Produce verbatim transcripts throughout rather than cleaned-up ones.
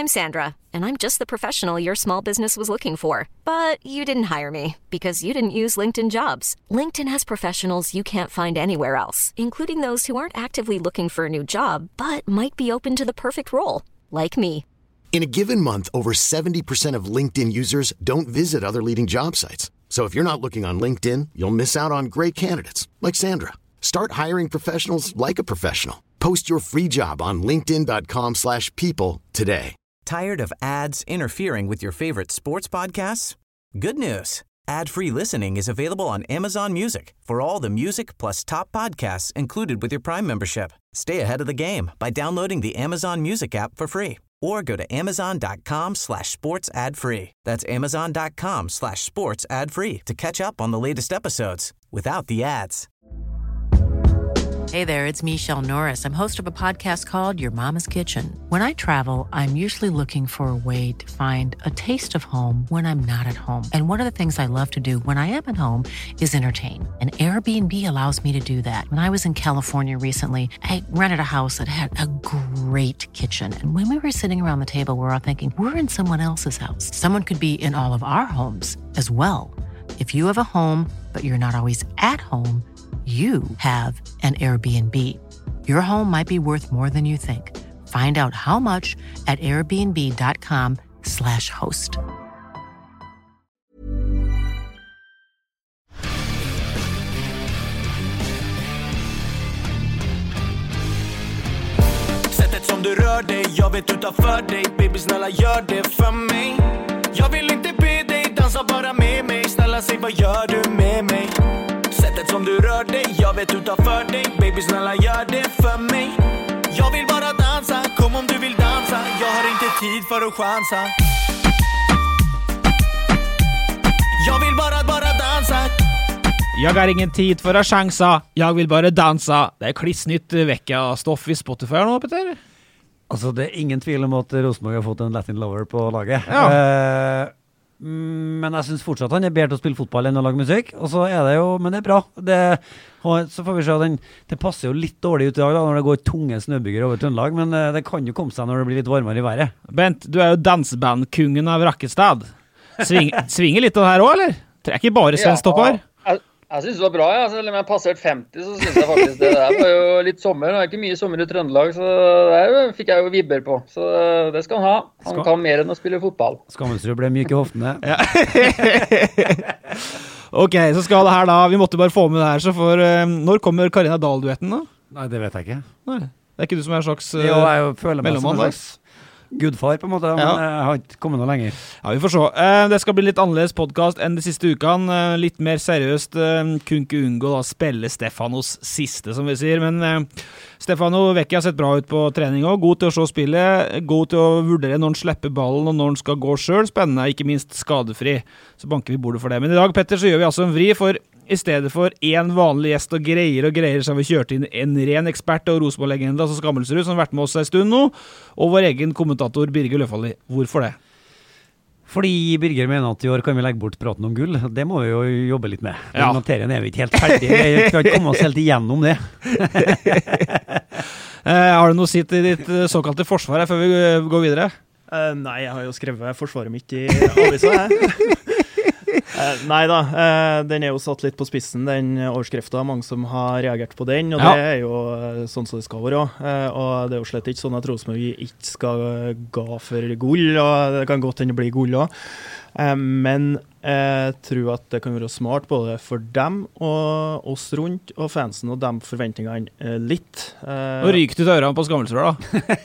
I'm Sandra, and I'm just the professional your small business was looking for. But you didn't hire me because you didn't use LinkedIn Jobs. LinkedIn has professionals you can't find anywhere else, including those who aren't actively looking for a new job, but might be open to the perfect role, like me. In a given month, over seventy percent of LinkedIn users don't visit other leading job sites. So if you're not looking on LinkedIn, you'll miss out on great candidates like Sandra. Start hiring professionals like a professional. Post your free job on linkedin.com slash people today. Tired of ads interfering with your favorite sports podcasts? Good news. Ad-free listening is available on Amazon Music for all the music plus top podcasts included with your Prime membership. Stay ahead of the game by downloading the Amazon Music app for free or go to amazon.com slash sports ad free. That's amazon.com slash sports ad free to catch up on the latest episodes without the ads. Hey there, it's Michelle Norris. I'm host of a podcast called Your Mama's Kitchen. When I travel, I'm usually looking for a way to find a taste of home when I'm not at home. And one of the things I love to do when I am at home is entertain. And Airbnb allows me to do that. When I was in California recently, I rented a house that had a great kitchen. And when we were sitting around the table, we were all thinking, we're in someone else's house. Someone could be in all of our homes as well. If you have a home, but you're not always at home, you have an Airbnb. Your home might be worth more than you think. Find out how much at airbnb.com slash host. Sättet som du rör dig, jag vet utanför dig. Baby, snälla gör det för mig. Jag vill inte be dig, dansa bara med mig. Snälla säg, vad gör du med mig? Sättet som du rör dig, jag vet utanför dig. Baby, snälla gör det för mig. Jag vill bara dansa, kom om du vill dansa. Jag har inte tid för att chansa. Jag vill bara, bara dansa. Jag har ingen tid för att chansa. Jag vill bara dansa. Det är klissnytt vecka stoff i Spotify nå, Petter. Altså, det er ingen tvil om at Rosenborg har fått en Latin Lover på laget. Ja. Eh, men jeg synes fortsatt han er bedre til å spille fotball enn å lage musikk, og så er det jo, men det er bra. Det, så får vi se, den, det passer jo litt dårlig ut i dag da, når det går tunge snøbygger over Trøndelag, men det kan jo komme seg når det blir litt varmere i været. Bent, du er jo dansebandkungen av Rakkestad. Sving, svinger litt av det her også, eller? Det er ikke bare svensktoppar. Ja, jeg synes det var bra, ja. Selv om jeg passert femti, så synes jeg faktisk det der var jo litt sommer. Det er ikke mye sommer i Trøndelag, så det fikk jeg jo vibber på. Så det skal han ha. Han skal... kan mer enn å spille fotball. Skammelsrud ble myk i hoftene. Ja. Ok, så skal det her da. Vi måtte bare få med det her. Så for, uh, når kommer Karina Dahl-duetten da? Nei, det vet jeg ikke. Nei, det er ikke du som er en slags uh, jo, jeg føler meg som en slags gudfar på en måte, men ja. Jeg har ikke kommet noe lenger. Ja, vi får se. Uh, det skal bli litt annerledes podcast enn de siste ukene. Uh, litt mer seriøst. Uh, kunne ikke unngå da spille Stefanos siste, som vi sier. Men uh, Stefano Vecchi har sett bra ut på trening også. God til å se spillet. God til å vurdere når han slipper ballen og når han skal gå selv. Spennende, ikke minst skadefri. Så banker vi bordet for det. Men i dag, Petter, så gjør vi altså en vri, for i stedet for en vanlig gjest og greier og greier, så har vi kjørt inn en ren ekspert og Rosenborg-legende, altså Skammelsrud, som har vært med oss en stund nå, og vår egen kommentator Birger Løfaldli. Hvorfor det? Fordi Birger mener at i år kan vi legge bort praten om gull. Det må vi jo jobbe litt med. Den Ja. materien er vi ikke helt ferdig. Vi kan ikke komme oss helt igjennom det. eh, har du noe å si til ditt uh, såkalte forsvar her før vi uh, går videre? Uh, nei, jeg har jo skrevet forsvaret mitt i avisa, jeg. Uh, nei da, uh, den er jo satt litt på spissen, den overskriften. Mange som har reagert på den, og ja. Det er jo uh, sånn som det skal være. Uh, og det er jo slett ikke sånn at Rosenborg ikke skal gå for gull, og det kan godt hende bli gull også. Uh, men jeg tror at det kan være smart både for dem og oss rundt, og fansen og de forventningene uh, litt. Uh, Nå ryker du til ørene på Skammelsrud da.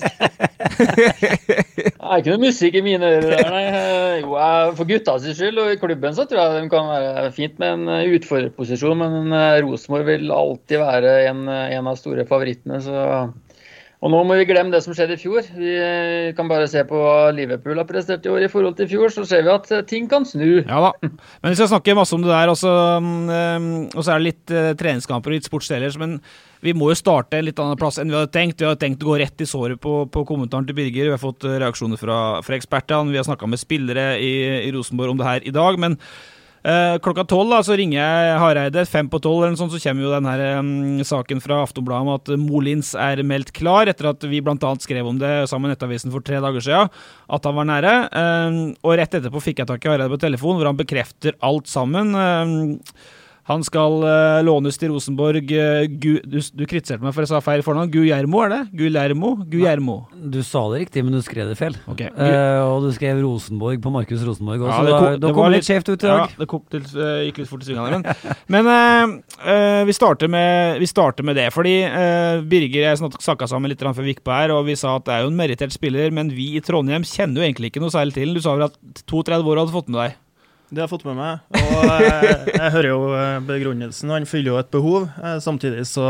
Det er ikke noe musikk i mine ører der, nei. Jo, for gutta sin skyld, og i klubben så tror jeg det kan være fint med en utfordrerposisjon, men Rosenborg vil alltid være en, en av store favorittene, så... Og nå må vi glemme det som skjedde i fjor. Vi kan bare se på Liverpool har prestert i år i forhold til fjor, så ser vi at ting kan snu. Ja da, men vi skal snakke masse om det der, og så, um, og så er det litt uh, treningskamper og litt sportsdelers, men vi må jo starte en litt annen plass enn vi hadde tenkt. Vi hadde tenkt å gå rett i såret på, på kommentaren til Birger. Vi har fått reaksjoner fra, fra ekspertene, vi har snakket med spillere i, i Rosenborg om det her i dag, men Uh, klokka tolv da, så ringer jeg Hareide, fem på tolv eller noe sånt, så kommer jo den her um, saken fra Aftonbladet om at Molins er meldt klar, etter at vi blant annet skrev om det sammen med Nettavisen for tre dager siden, at han var nære. Um, og rett etterpå fikk jeg tak i Hareide på telefon, hvor han bekrefter alt sammen. Um, Han skal uh, lånes til Rosenborg. Uh, Gu, du, du kritiserte meg for jeg sa feil fornavn. Guillermo, er det? Guillermo? Guillermo. Du sa det riktig, men du skrev det feil. Okay. Uh, og du skrev Rosenborg på Markus Rosenborg også. Ja, det, kom, da, da kom litt skjevt ut i dag. Ja, det kom til, uh, gikk litt fort i svingene. Men, men uh, uh, vi, starter med, vi starter med det, fordi uh, Birger jeg snakket sammen litt før vi gikk på her, og vi sa at det er jo en merittert spiller, men vi i Trondheim kjenner jo egentlig ikke noe særlig til. Du sa vel at trettito år hadde fått med deg? Det har jeg fått med meg, og jeg, jeg hører jo begrunnelsen, han fyller jo et behov, samtidig så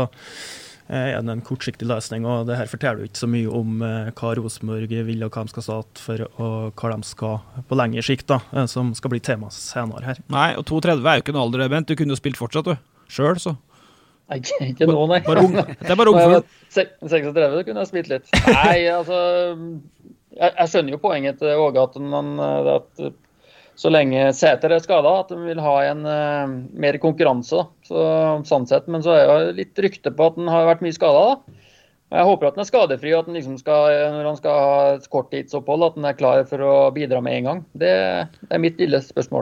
er det en kortsiktig løsning, og det her forteller jo ikke så mye om hva Rosenborg vil og hva de skal starte for, og hva de skal på lengre sikt da, som skal bli tema senere her. Nei, og trettito er jo ikke en alder, Bent, du kunne jo spilt fortsatt du, selv så. Nei, ikke nå, nei. Bare ung, det er bare ung for. seksogtretti kunne jeg spilt litt. Nei, altså, jeg, jeg skjønner jo poenget til Åge at man, at så lenge Sæter er skadet, at de vil ha en uh, mer konkurranse, da. Så, sånn sett, men så er jo litt rykte på at han har vært mye skadet, da. Jeg håper at han er skadefri, og at han liksom skal, når han skal ha et korttidsopphold, at han er klar for å bidra med en gang. Det, det er mitt lille spørsmål.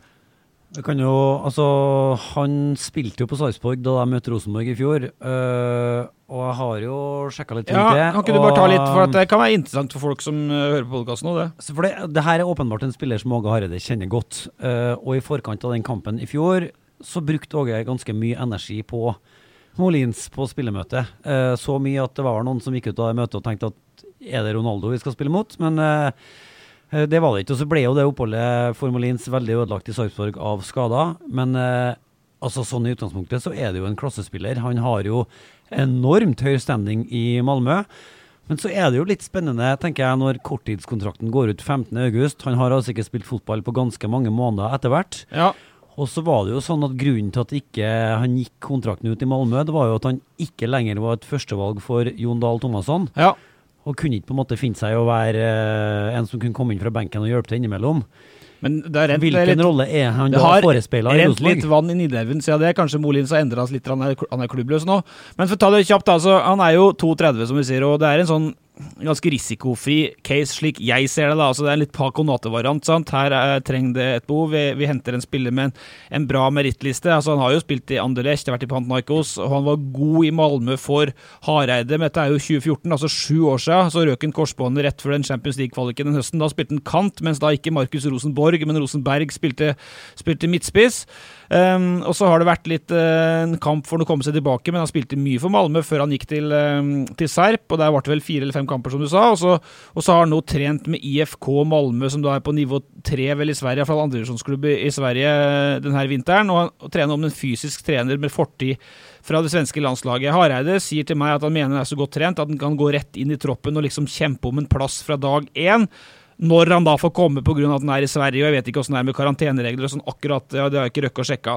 Vi kan jo, altså, han spilte jo på Sarpsborg da de møtte Rosenborg i fjor, øh, og jeg har jo sjekket litt rundt det. Ja, kan ikke du bare ta litt, for at det kan være interessant for folk som uh, hører på podcasten nå, det. Så for det, det her er åpenbart en spiller som Åge Hareide kjenner godt, uh, og i forkant av den kampen i fjor, så brukte Åge ganske mye energi på Molins på spillemøtet. Uh, så mye at det var noen som gikk ut av det møtet og tenkte at er det Ronaldo vi skal spille mot, men uh, det var det ikke, og så ble jo det oppholdet for Molins veldig ødelagt i Sarpsborg av skader, men uh, altså sånn i utgangspunktet så er det jo en klassespiller. Han har jo enormt høy standing i Malmö, men så er det jo litt spennende, tenker jeg, når korttidskontrakten går ut femtende august. Han har altså ikke spilt fotball på ganske mange måneder etter hvert. Ja. Og så var det jo sånn at grunnen til at ikke han gikk kontrakten ut i Malmö, det var jo at han ikke lenger var et førstevalg for Jon Dahl Tomasson. Ja. Og kunne ikke på en måte finne seg å være uh, en som kunne komme inn fra benken og hjelpe til innimellom. Men det er rent, Hvilken det er rent, rolle er han da forespeilet i Rosenborg? Det har Rosenborg? rent litt vann i Nidelven, siden det. Kanskje Molins har endret litt, han er, han er klubbløs nå. Men for å ta det kjapt, altså, han er jo trettito, som vi sier, og det er en sånn ganske risikofri case, slik jeg ser det da. Altså, det er en litt Paconate-variant, sant? Her er, trenger det et behov. Vi, vi henter en spiller med en, en bra merittliste. Altså, han har jo spilt i Anderlecht, det har vært i Panathinaikos, og han var god i Malmö for Hareide, men dette er jo tjue fjorten, altså sju år siden, så røk han korsbåndet rett før den Champions League-kvaliken den høsten. Da spilte han kant, mens da ikke Markus Rosenborg, men Rosenberg spilte, spilte midtspiss. Um, og så har det vært litt uh, en kamp for å komme seg tilbake, men han spilte mye for Malmö før han gikk til, um, til Sarp, og der var det vel fire eller fem kamper som du sa, og så, og så har han nå trent med I F K Malmö, som da er på nivå tre vel i Sverige, fra andre divisjonsklubb i, i Sverige denne vinteren, og han og trener om en fysisk trener med fortid fra det svenske landslaget. Hareide sier til meg at han mener han er så godt trent at han kan gå rett inn i troppen og liksom kjempe om en plass fra dag én, når han da får komme på grunn av at han er i Sverige, og jeg vet ikke hvordan det er med karanteneregler og sånn akkurat, ja, det har jeg ikke røkket å sjekke.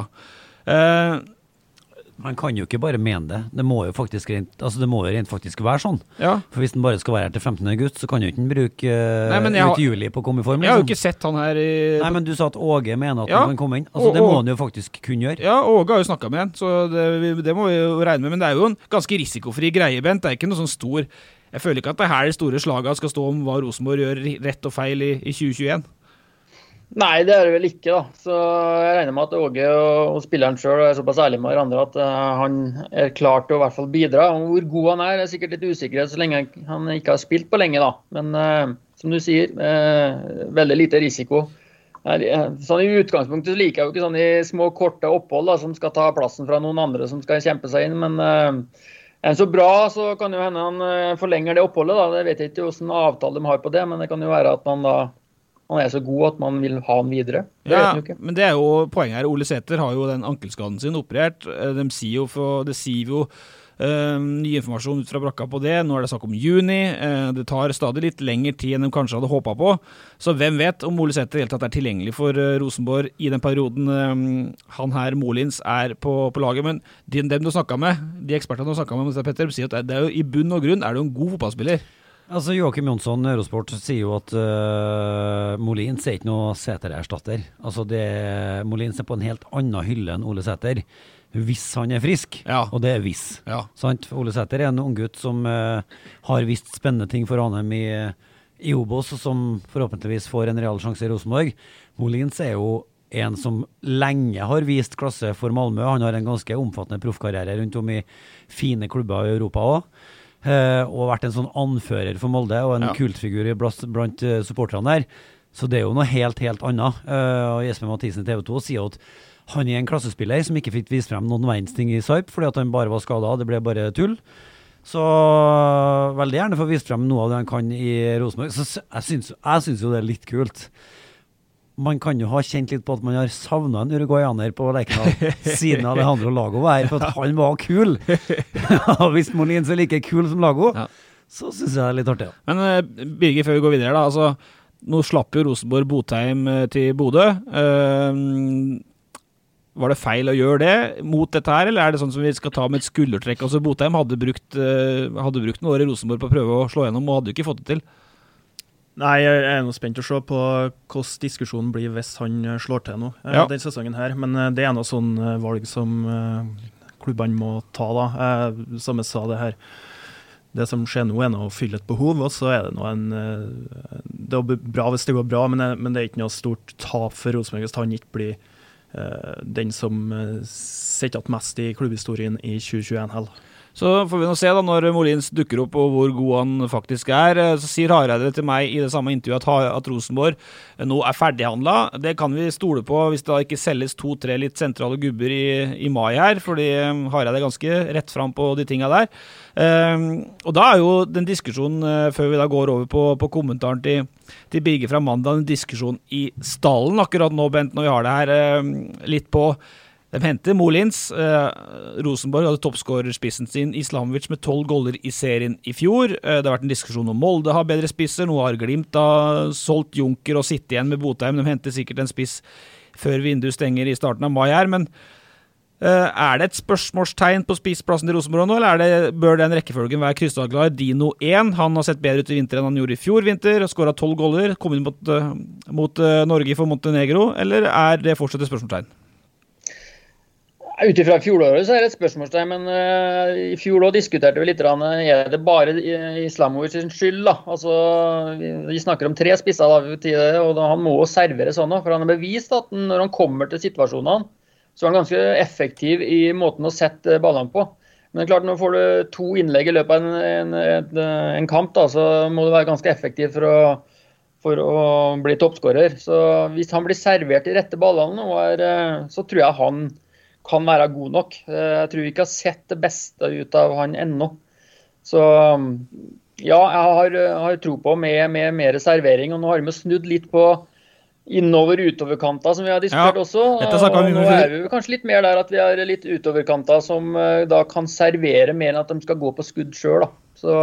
Uh, Han kan jo ikke bare mene det. Det må jo faktisk rent, altså det må jo rent faktisk være sånn. Ja. For hvis den bare skal være her til femtende august, så kan jo ikke den bruke uh, Nei, men jeg ut juli på å komme i form. Jeg har jo liksom. ikke sett han her i... Nei, men du sa at Åge mener at Ja. han kan komme inn. Altså Og- det må og- han jo faktisk kunne gjøre. Ja, Åge har jo snakket med han, så det, det må vi jo regne med, men det er jo en ganske risikofri greie, Bent. Det er ikke noe sånn stor... Jeg føler ikke at det her store slaget skal stå om hva Rosenborg gjør rett og feil i, i tjue tjueen. Nei, det er det vel ikke, da. Så jeg regner med at Åge og, og spilleren selv er såpass ærlig med hverandre at uh, han er klar til å i hvert fall bidra. Og hvor god han er, er sikkert litt usikkerhet så lenge han ikke har spilt på lenge, da. Men uh, som du sier, uh, veldig lite risiko. Sånn i utgangspunktet så liker jeg jo ikke sånn i små, korte opphold da, som skal ta plassen fra noen andre som skal kjempe seg inn, men... Uh, Er han så bra, så kan jo hende han forlenger det oppholdet. Da. Jeg vet ikke hvordan avtale de har på det, men det kan jo være at man, da, man er så god at man vil ha han videre. Det Ja, vet man jo ikke. men det er jo poenget her. Ole Sæter har jo den ankelskaden sin operert. De sier jo, for, det sier jo Uh, ny informasjon ut fra brakka på det. Nå er det snakk om juni. Uh, det tar stadig litt lengre tid enn de kanskje hadde håpet på. Så hvem vet om Ole Sæter helt tatt er tilgjengelig for uh, Rosenborg i den perioden um, han her, Molins, er på, på laget. Men de, dem du snakket med, de ekspertene du snakket med, Petter, sier at det er jo i bunn og grunn er det jo en god fotballspiller. Altså Joachim Jonsson, Eurosport, sier jo at uh, Molins er ikke noe Sæter-erstatter. Altså det, Molins er på en helt annen hylle enn Ole Sæter, hvis han er frisk, ja. og det er hvis. Ja. Sant? Ole Sæter er en ung gutt som uh, har visst spennende ting for Ranheim i, i Obos, og som forhåpentligvis får en real sjanse i Rosenborg. Molins er jo en som lenge har vist klasse for Malmö. Han har en ganske omfattende proffkarriere rundt om i fine klubber i Europa også. Uh, og vært en sånn anfører for Molde og en ja. kultfigur blant, blant uh, supporterne der. Så det er jo noe helt, helt annet. Uh, og Jesper Mathisen i T V to sier at han er en klassespiller som ikke fikk vist frem noen verdens ting i Sarp, fordi at han bare var skadet, det ble bare tull. Så uh, veldig gjerne få vist frem noe av det han kan i Rosenborg. Så jeg syns, jeg syns jo det er litt kult. Man kan jo ha kjent litt på at man har savnet en uruguayaner på Lerkendal siden Alejandro Lago var her, for at han var kul. Hvis Molins er like kul som Lago, ja. så synes jeg det er litt artig. Ja. Men uh, Birger, før vi går videre da, altså, nå slapp jo Rosenborg Botheim uh, til Bodø. Uh, var det feil å gjøre det mot dette her, eller er det sånn som vi skal ta med et skuldertrekk? Altså Botheim hadde brukt, uh, hadde brukt noen år i Rosenborg på å prøve å slå gjennom, og hadde jo ikke fått det til. Nei, jeg er nå spent å se på hvordan diskusjonen blir hvis han slår til nå ja. den sesongen her, men det er noe sånn valg som klubbene må ta da, som jeg sa det her. Det som skjer nå er noe å fylle et behov, og så er det noe en, det er bra hvis det går bra, men det, men det er ikke noe stort tap for Rosenborg hvis han ikke blir uh, den som setter at mest i klubbhistorien i tjue tjueen heller. Så får vi nå se da, når Molins dukker opp og hvor god han faktisk er. Så sier Hareide til meg i det samme intervjuet at, at Rosenborg nå er ferdighandlet. Det kan vi stole på hvis det da ikke selges to-tre litt sentrale gubber i, i mai her, fordi Hareide er ganske rett frem på de tingene der. Um, og da er jo den diskusjonen, uh, før vi da går over på, på kommentaren til, til Birger fra mandag, en diskusjon i stallen akkurat nå, Bent, når vi har det her uh, litt på. De henter Molins. Eh, Rosenborg hadde toppskårerspissen sin Islamovic med tolv goller i serien i fjor. Eh, det har vært en diskusjon om Molde har bedre spisser. Nå har Glimt da solgt Junker og sitter igjen med Botheim. De henter sikkert en spiss før vinduet stenger i starten av mai her. Men eh, er det et spørsmålstegn på spissplassen til Rosenborg nå, eller er det, bør den rekkefølgen være krystallklar? Dino én, han har sett bedre ut i vinter enn han gjorde i fjor vinter, og skåret tolv goller, kom inn mot, uh, mot uh, Norge for Montenegro, eller er det fortsatt et spørsmålstegn? Utifra fjoråret så er det et spørsmålstegn, men uh, i fjor også diskuterte vi litt, er det bare Islamovic sin skyld da? Altså, vi, vi snakker om tre spisser da, og da, han må servere sånn da, for han har bevist at når han kommer til situasjonene, så er han ganske effektiv i måten å sette ballene på. Men det er klart, når får du to innlegg i løpet av en, en, en, en kamp da, så må du være ganske effektiv for å, for å bli toppskårer. Så hvis han blir servert i rette ballene, er, så tror jeg han kan være god nok. Jeg tror vi ikke har sett det beste ut av han ennå. Så ja, jeg har, har tro på med, med mer servering, og nå har vi snudd litt på innover-utoverkanta som vi har diskutert ja, også. Og nå er vi kanskje litt mer der at vi har litt utoverkanta som da kan servere mer enn at de skal gå på skudd selv da. Så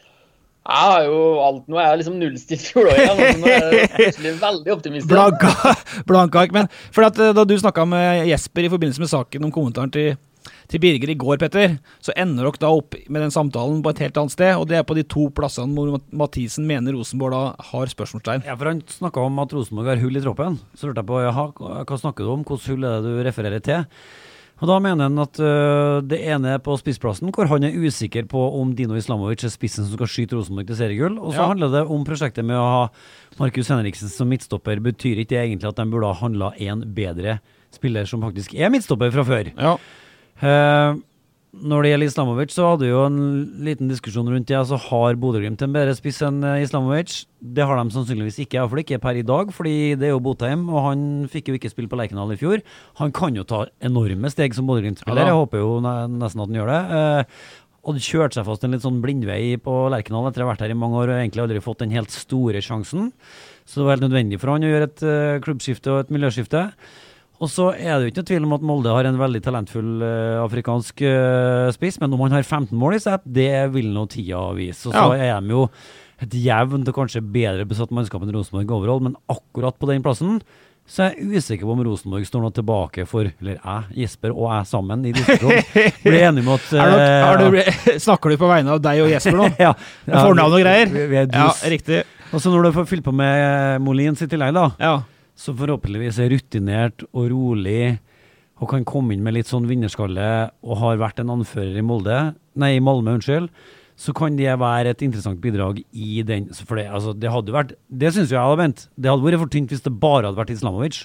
jeg har jo alt nå, jeg er liksom nullstilt fjord igjen, og nå er jeg plutselig veldig optimistisk. Blanka, blanka, men for at da du snakket med Jesper i forbindelse med saken om kommentaren til, til Birger i går, Petter, så ender dere da opp med den samtalen på et helt annet sted, og det er på de to plassene hvor Mathisen mener Rosenborg da har spørsmålstegn. Ja, for han snakket om at Rosenborg har hull i troppen, så lurte jeg på, jaha, hva snakker du om, hvilket hull er det du refererer til? Og da mener han at uh, det ene er på spissplassen, hvor han er usikker på om Dino Islamovic er spissen som skal skyte Rosenborg til seriegull. Og så ja. handler det om prosjektet med å ha Markus Henriksen som midtstopper. Betyr ikke det egentlig at de burde ha handlet en bedre spiller som faktisk er midtstopper fra før? Ja. Uh, når det gjelder Islamovic, så hadde vi jo en liten diskusjon rundt det. Altså, har Bodø Glimt en bedre spiss enn Islamovic? Det har de sannsynligvis ikke, i hvert fall ikke per i dag, fordi det er jo Botheim, og han fikk jo ikke spille på Lerkendal i fjor. Han kan jo ta enorme steg som Bodø Glimt-spiller. Ja, jeg håper jo nesten at han gjør det. Uh, og det kjørte seg fast en litt sånn blindvei på Lerkendal etter å ha vært her i mange år og egentlig aldri fått den helt store sjansen. Så det var helt nødvendig for han å gjøre et uh, klubbskifte og et miljøskifte. Og så er det jo ikke noe tvil om at Molde har en veldig talentfull uh, afrikansk uh, spiss, men om han har femten mål i seg, det vil noe tida vise. Og så ja. er de jo et jevnt og kanskje bedre besatt mannskap enn Rosenborg overall, men akkurat på den plassen Så jeg er usikker på om Rosenborg står noe tilbake for, eller jeg, Jesper og jeg sammen i diskusjonen, blir enige med at... Er du, er du, snakker du på vegne av deg og Jesper nå? ja. ja. Fornavn og greier? Vi, vi ja, riktig. Og så når du får fylle på med Molins i tillegg da, ja. så forhåpentligvis er rutinert og rolig, og kan komme inn med litt sånn vinnerskalle, og har vært en anfører i Molde, nei, i Malmö, unnskyld, så kan det være et interessant bidrag i den, for det, altså, det hadde vært, det synes jeg hadde vent, det hadde vært for tynt hvis det bare hadde vært Islamovic.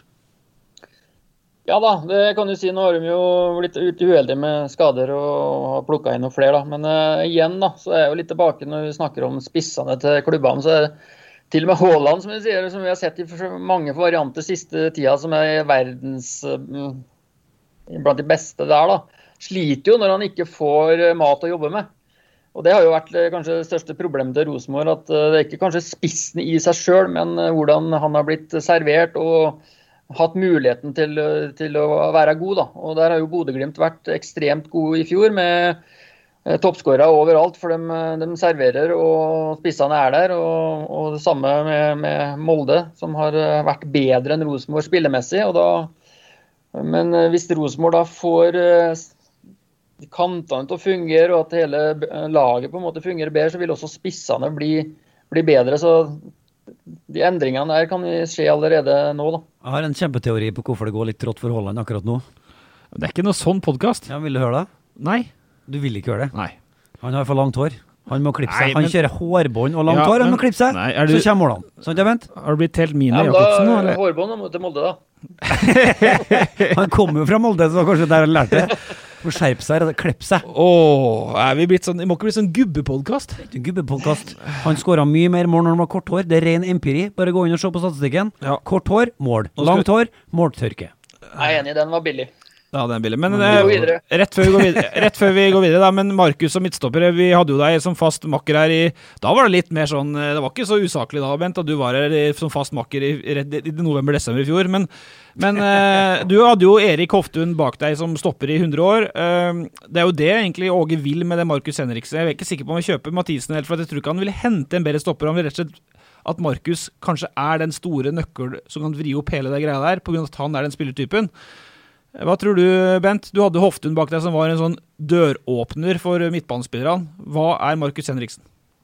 Ja da, det kan du si, nå har de jo blitt uheldige med skader og har plukket inn noen flere da, men uh, igjen da, så er jeg jo litt tilbake når vi snakker om spissene til klubbene, så er det til og med Haaland, som vi sier, som vi har sett i mange varianter siste tida, som er verdens, uh, blant de beste der da, sliter jo når han ikke får mat å jobbe med. Og det har jo vært kanskje det største problemet til Rosenborg, at det er ikke kanskje spissen i seg selv, men hvordan han har blitt servert og hatt muligheten til, til å være god da. Og der har jo Bodø-Glimt vært ekstremt god i fjor med toppskårere overalt, for de, de serverer og spissene er der, og, og det samme med, med Molde, som har vært bedre enn Rosenborg spillemessig. Og da, men hvis Rosenborg da får kantene til å fungere, og at hele laget på en måte fungerer bedre, så vil også spissene bli, bli bedre. Så de endringene der kan skje allerede nå da. Jeg har en kjempeteori på hvorfor det går litt trått for Haaland akkurat nå. Det er ikke noe sånn podcast. Ja, vil du høre det? Nei. Du vil ikke høre det? Nei. Han har for langt hår. Han må klippe seg. Nei, han men... kjører hårbånd og langt ja, hår, han men... må klippe seg. Nei, du... Så kommer målene. Sånn, jeg vent. Har du blitt helt Mine ja, Jakobsen nå, eller? eller? Hårbånd til Molde da. Han kommer jo fra Molde, så kanskje der han lærte det. Må skjerpe seg, klippe seg. Åh, er vi blitt sånn, det må ikke bli sånn gubbepodcast. Det er ikke en gubbepodcast. Han skåret mye mer mål når han var kort hår. Det er ren empiri. Bare gå inn og se på statistikken. Ja. Kort hår, mål. Langt hår, måltørke. Jeg er enig, den var billig. Ja, den er billig. Men eh, rett, før vi går videre, rett før vi går videre da, men Markus og midtstopper, vi hadde jo deg som fast makker her i, da var det litt mer sånn, det var ikke så usaklig da, Bent, at du var her som fast makker i, i, i november-desember i fjor, men, men eh, du hadde jo Erik Hoftun bak deg som stopper i hundre år. Eh, det er jo det egentlig Åge vil med det Markus Henriksen. Jeg er ikke sikker på om vi kjøper Mathisen helt, for jeg tror ikke han vil hente en bedre stopper. Han vil rett og slett at Markus kanskje er den store nøkkel som kan vri opp hele det greia der, på grunn av at han er den spillertypen. Hva tror du, Bent? Du hadde Hoftun bak deg som var en sånn døråpner for midtbanespillerne. Hva er Markus Henriksen?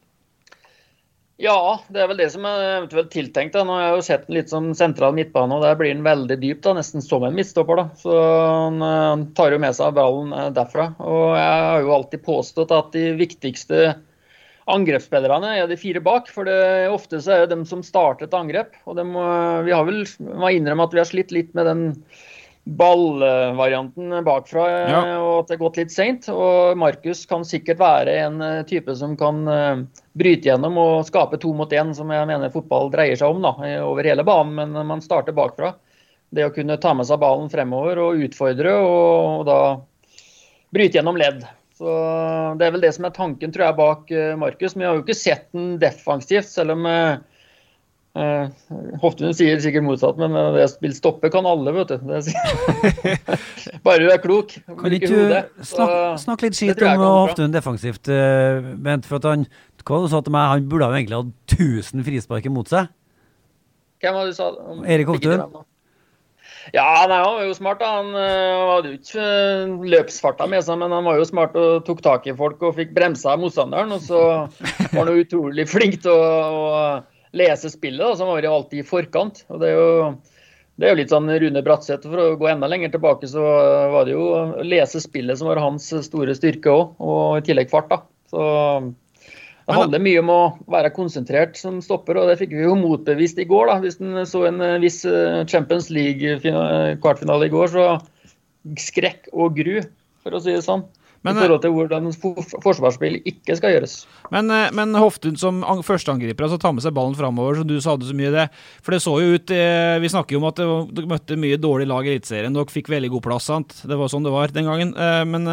Ja, det er vel det som er eventuelt tiltenkt da. Nå har jeg jo sett den litt som sentral midtbane, og der blir den veldig dyp da, nesten som en midtstopper da. Så han, han tar jo med seg ballen derfra. Og jeg har jo alltid påstått at de viktigste angrepsspillerne er de fire bak, for det ofte så er det dem som starter et angrep. Og dem, vi har vel, må innrømme at vi har slitt litt med den ballvarianten bakfra, ja. Og at det har gått litt sent, og Markus kan sikkert være en type som kan uh, bryte gjennom og skape to mot en, som jeg mener fotball dreier seg om da, over hele banen, men man starter bakfra. Det å kunne ta med seg ballen fremover og utfordre, og, og da bryte gjennom ledd. Så det er vel det som er tanken, tror jeg, bak uh, Markus, men jeg har jo ikke sett den defensivt, selv om uh, Uh, Hoftun sier sikkert motsatt, men uh, det å spille stoppe kan alle, vet du. Det bare du er klok. Kan ikke du snakke snak litt skitt om Hoftun defensivt, uh, Bent, for at han, hva du sa til meg, han burde ha egentlig hatt tusen frisparker mot seg. Hvem var det du sa? Om, Erik Hoftun? Ja, nei, han var jo smart da. Han uh, hadde jo ikke uh, løpsfarta med seg, men han var jo smart og tok tak i folk og fikk bremsa motstanderen, og så var han jo utrolig flink til å, å lese spillet, da, som var jo alltid i forkant. Og det er jo, det er jo litt sånn Rune Bratseth, for å gå enda lenger tilbake, så var det jo å lese spillet som var hans store styrke også, og i tillegg fart da. Så det handler mye om å være konsentrert som stopper, og det fikk vi jo motbevist i går da. Hvis den så en viss Champions League-kvartfinale i går, så skrekk og gru, for å si det sånn. Men, I forhold til hvordan forsvarsspill ikke skal gjøres. Men, men Hoftun som første angriper, altså ta med seg ballen fremover, som du sa det så mye det. For det så jo ut, vi snakker jo om at dere møtte mye dårlig lag i elitserien. Dere fikk veldig god plass, sant? Det var sånn det var den gangen. Men,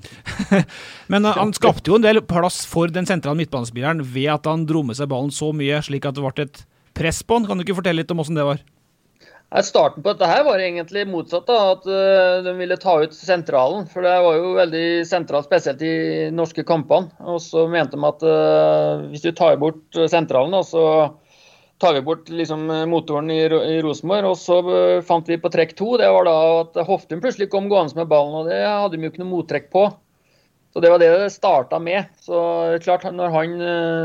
men han skapte jo en del plass for den sentrale midtbanespilleren ved at han dro med seg ballen så mye, slik at det ble et press på han. Kan du ikke fortelle litt om hvordan det var? Starten på dette her var egentlig motsatt da, at uh, de ville ta ut sentralen, for det var jo veldig sentralt, spesielt i norske kampene, og så mente de at uh, hvis du tar bort sentralen da, så tar vi bort liksom motoren i, i Rosenborg, og så fant vi på trekk to, det var da at Hoftun plutselig kom gående med ballen, og det hadde vi jo ikke noe mottrekk på. Så det var det det startet med. Så klart, når han,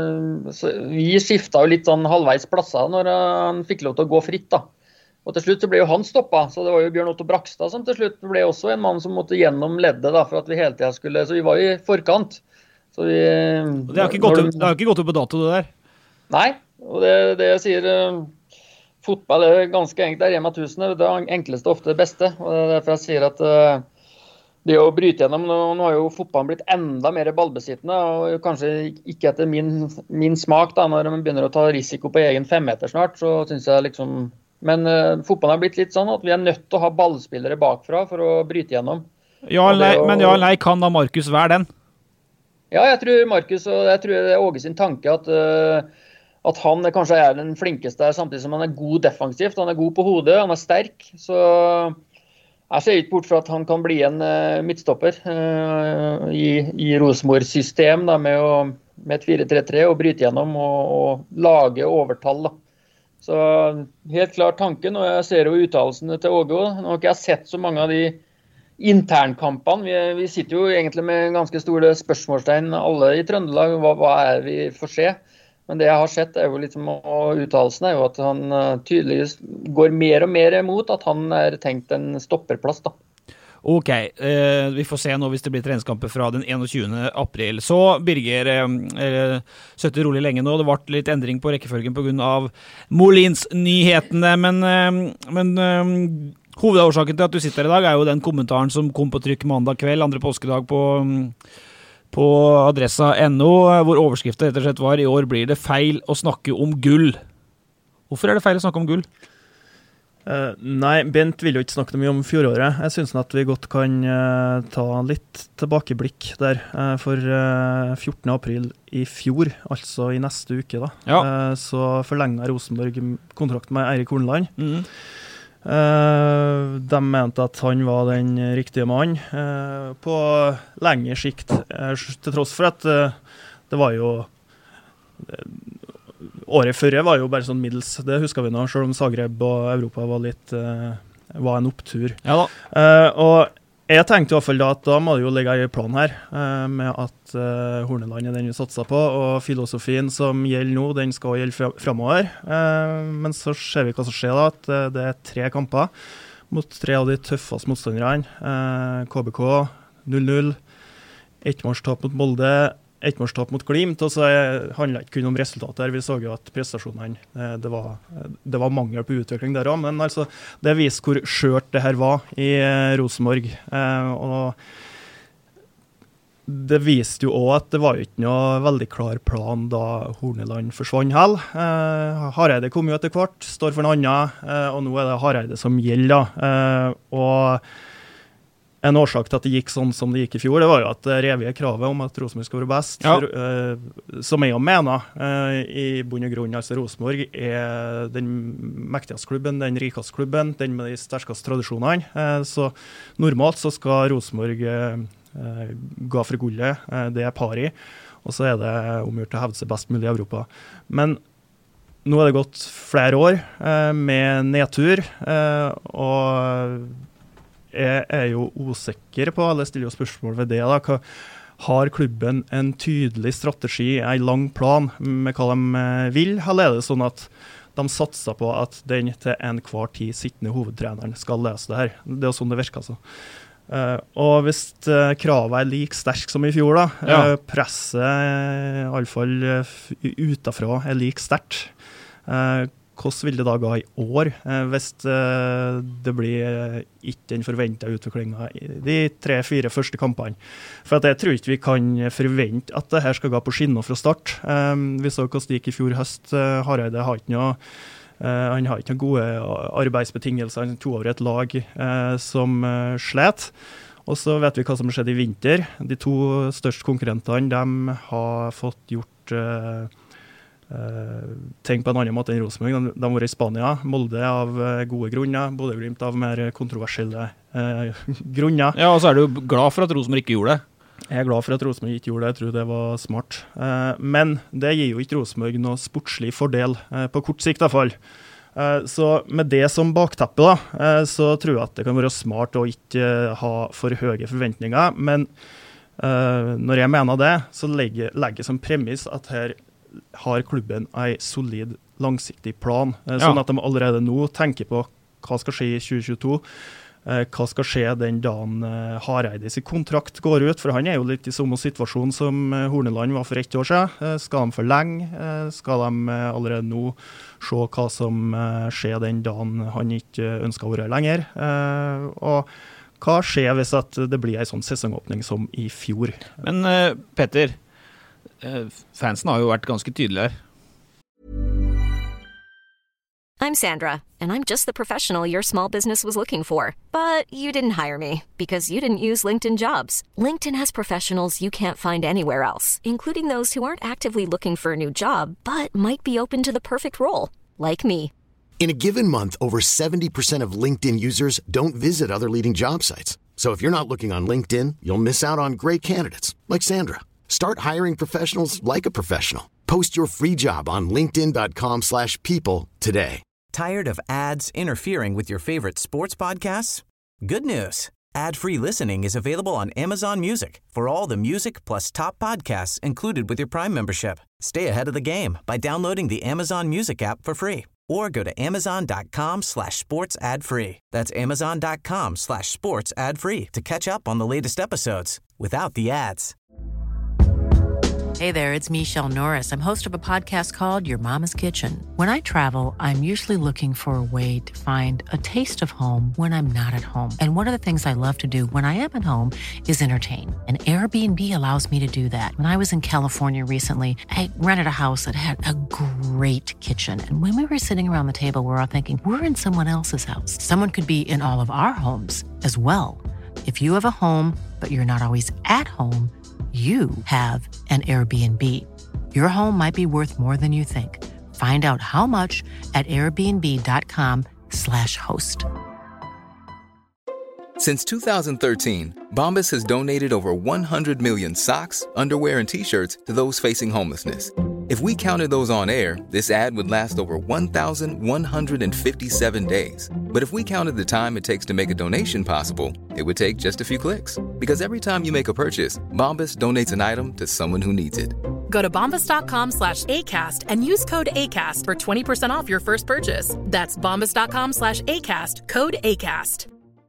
så vi skiftet jo litt sånn halvveis plasser når han fikk lov til å gå fritt da. Og til slutt så ble jo han stoppet, så det var jo Bjørn Otto Brakstad som til slutt ble også en mann som måtte gjennom leddet da, for at vi hele tiden skulle, så vi var i forkant. Så vi, det har ikke gått, når, det har ikke gått opp på dato det der? Nei. Og det, det jeg sier, uh, fotball er ganske enkelt, det er Rema tusen, det er enkleste ofte det beste, og det er derfor jeg sier at uh, det å bryte gjennom, nå, nå har jo fotballen blitt enda mer ballbesittende, og kanskje ikke etter min, min smak da, når man begynner å ta risiko på egen femmeter snart, så synes jeg liksom, men uh, fotballen har blitt litt sånn at vi er nødt til å ha ballspillere bakfra for å bryte gjennom. Ja, nei, å, men ja, nei, kan da Markus være den? Ja, jeg tror Markus, og jeg tror det er Åge sin tanke at uh, at han kanskje er den flinkeste der, samtidig som han er god defensivt, han er god på hodet, han er sterk, så jeg ser ikke bort fra at han kan bli en uh, midtstopper uh, i, i Rosenborg-system da, med, å, med et fire tre tre og bryte gjennom og, og lage overtall da. Så helt klart tanken, og jeg ser jo uttalelsene til Åge også. Nå har ikke jeg sett så mange av de internkampene, vi, vi sitter jo egentlig med ganske store spørsmålstegn alle i Trøndelag, hva, hva er vi får se? Men det jeg har sett er jo liksom, og uttalelsen er jo at han uh, tydeligvis går mer og mer imot at han er tenkt en stopperplass da. Ok, eh, vi får se nå hvis det blir treningskamper fra den enogtyvende april. Så Birger, eh, søtte rolig lenge nå, det ble litt endring på rekkefølgen på grunn av Molins-nyhetene, men, eh, men eh, hovedårsaken til at du sitter i dag er jo den kommentaren som kom på trykk mandag kveld, andre påskedag på på adressa punktum no, hvor overskriften rett og slett var: i år blir det feil å snakke om gull. Hvorfor er det feil å snakke om gull? Uh, nei, Bent vil jo ikke snakke mye om fjoråret. Jeg synes at vi godt kan uh, ta litt tilbakeblikk der. Uh, for uh, fjortende april i fjor, altså i neste uke da, ja. uh, så forlenget Rosenborg kontrakt med Eirik Horneland. Mm. Uh, de mente at han var den riktige mann uh, på lengre sikt, uh, til tross for at uh, det var jo uh, året før var jo bare sånn middels, det husker vi nå, selv om Zagreb og Europa var litt uh, var en opptur. Ja da. Uh, og jeg tenkte i hvert fall da at da må det jo ligge i plan her, uh, med at uh, Horneland er den vi satser på, og filosofien som gjelder nå, den skal gjelde fremover. Uh, men så ser vi hva som skjer da, at uh, det er tre kamper mot tre av de tøffeste motstanderne. Uh, K B K null null, ettmålstap mot Molde, ettmålstap mot Glimt, og så handler det ikke kun om resultatet her. Vi så jo at prestasjonene, uh, det, var, det var mangel på utvikling der også, men altså, det viser hvor skjørt det her var i uh, Rosenborg. Uh, og det viste jo også at det var jo ikke noe veldig klar plan da Horneland forsvant hel. Uh, Hareide kom jo etter hvert, står for en annen, uh, og nå er det Hareide som gjelder. Uh, og en årsak til at det gikk sånn som det gikk i fjor, det var jo at det revige kravet om at Rosenborg skal være best, ja. for, uh, som jeg mener, uh, i bunn og grunn, altså Rosenborg er den mektigste klubben, den rikeste klubben, den med de sterkeste tradisjonene. Uh, så normalt så skal Rosenborg uh, gå for gullet, uh, det er pari, og så er det omgjort til å hevde seg best mulig i Europa. Men nå er det gått flere år uh, med nedtur, uh, og jeg er jo usikker på, eller stiller jo spørsmål ved det da, hva, har klubben en tydelig strategi, en lang plan med hva de vil, eller er det sånn at de satser på at den til enhver tid sittende hovedtreneren skal løse det her? Det er jo sånn det virker altså. Uh, og hvis uh, kravet er like sterk som i fjor da, ja. uh, presset uh, i alle fall uh, utenfra er like sterkt, uh, hvordan vil det da gå i år, eh, hvis eh, det blir eh, ikke den forventet utviklingen i de tre-fire første kampene? For at jeg tror ikke vi kan forvente at det her skal gå på skinner fra start. Eh, vi så hvordan det gikk i fjor høst. Eh, Hareide har ikke noe, eh, han har ikke noen gode arbeidsbetingelser. Han tog over et lag eh, som eh, slet. Og så vet vi hva som skjedde i vinter. De to største konkurrentene, de har fått gjort eh, Uh, ting på en annen måte enn Rosenborg. De, de har vært i Spania, Molde av uh, gode grunner, Bodø-Glimt av mer kontroversielle uh, grunner. Ja, og så er du glad for at Rosenborg ikke gjorde det. Jeg er glad for at Rosenborg ikke gjorde det, jeg tror det var smart. Men det gir jo ikke Rosenborg noe sportslig fordel, på kort sikt i hvert fall. Så med det som bakteppe da, så tror jeg at det kan være smart å ikke ha for høye forventninger, men når jeg mener det, så legger jeg som premiss at her har klubben en solid langsiktig plan, sånn ja. At de allerede nå tenker på hva skal skje i tjue tjueto, hva skal skje den dagen Hareides kontrakt går ut, for han er jo litt i samme situasjon som Horneland var for ett år siden. Skal de forlenge? Skal de allerede nå se hva som skjer den dagen han ikke ønsker å være lenger? Og hva skjer hvis at det blir en sånn sesongåpning som i fjor? Men uh, Petter, uh, fansen har jo vært ganske tydelige her. I'm Sandra, and I'm just the professional your small business was looking for. But you didn't hire me because you didn't use LinkedIn Jobs. LinkedIn has professionals you can't find anywhere else, including those who aren't actively looking for a new job, but might be open to the perfect role, like me. In a given month, over seventy percent of LinkedIn users don't visit other leading job sites. So if you're not looking on LinkedIn, you'll miss out on great candidates, like Sandra. Start hiring professionals like a professional. Post your free job on linkedin.com slash people today. Tired of ads interfering with your favorite sports podcasts? Good news. Ad-free listening is available on Amazon Music for all the music plus top podcasts included with your Prime membership. Stay ahead of the game by downloading the Amazon Music app for free or go to amazon.com slash sports ad free. That's amazon.com slash sports ad free to catch up on the latest episodes without the ads. Hey there, it's Michelle Norris. I'm host of a podcast called Your Mama's Kitchen. When I travel, I'm usually looking for a way to find a taste of home when I'm not at home. And one of the things I love to do when I am at home is entertain. And Airbnb allows me to do that. When I was in California recently, I rented a house that had a great kitchen. And when we were sitting around the table, we were all thinking, we're in someone else's house. Someone could be in all of our homes as well. If you have a home, but you're not always at home, you have an Airbnb. Your home might be worth more than you think. Find out how much at airbnb.com slash host. Since two thousand thirteen, Bombas has donated over one hundred million socks, underwear, and T-shirts to those facing homelessness. If we counted those on air, this ad would last over one thousand one hundred fifty-seven days. But if we counted the time it takes to make a donation possible, it would take just a few clicks. Because every time you make a purchase, Bombas donates an item to someone who needs it. Go to bombas.com slash ACAST and use code ACAST for twenty percent off your first purchase. That's bombas.com slash ACAST, code ACAST.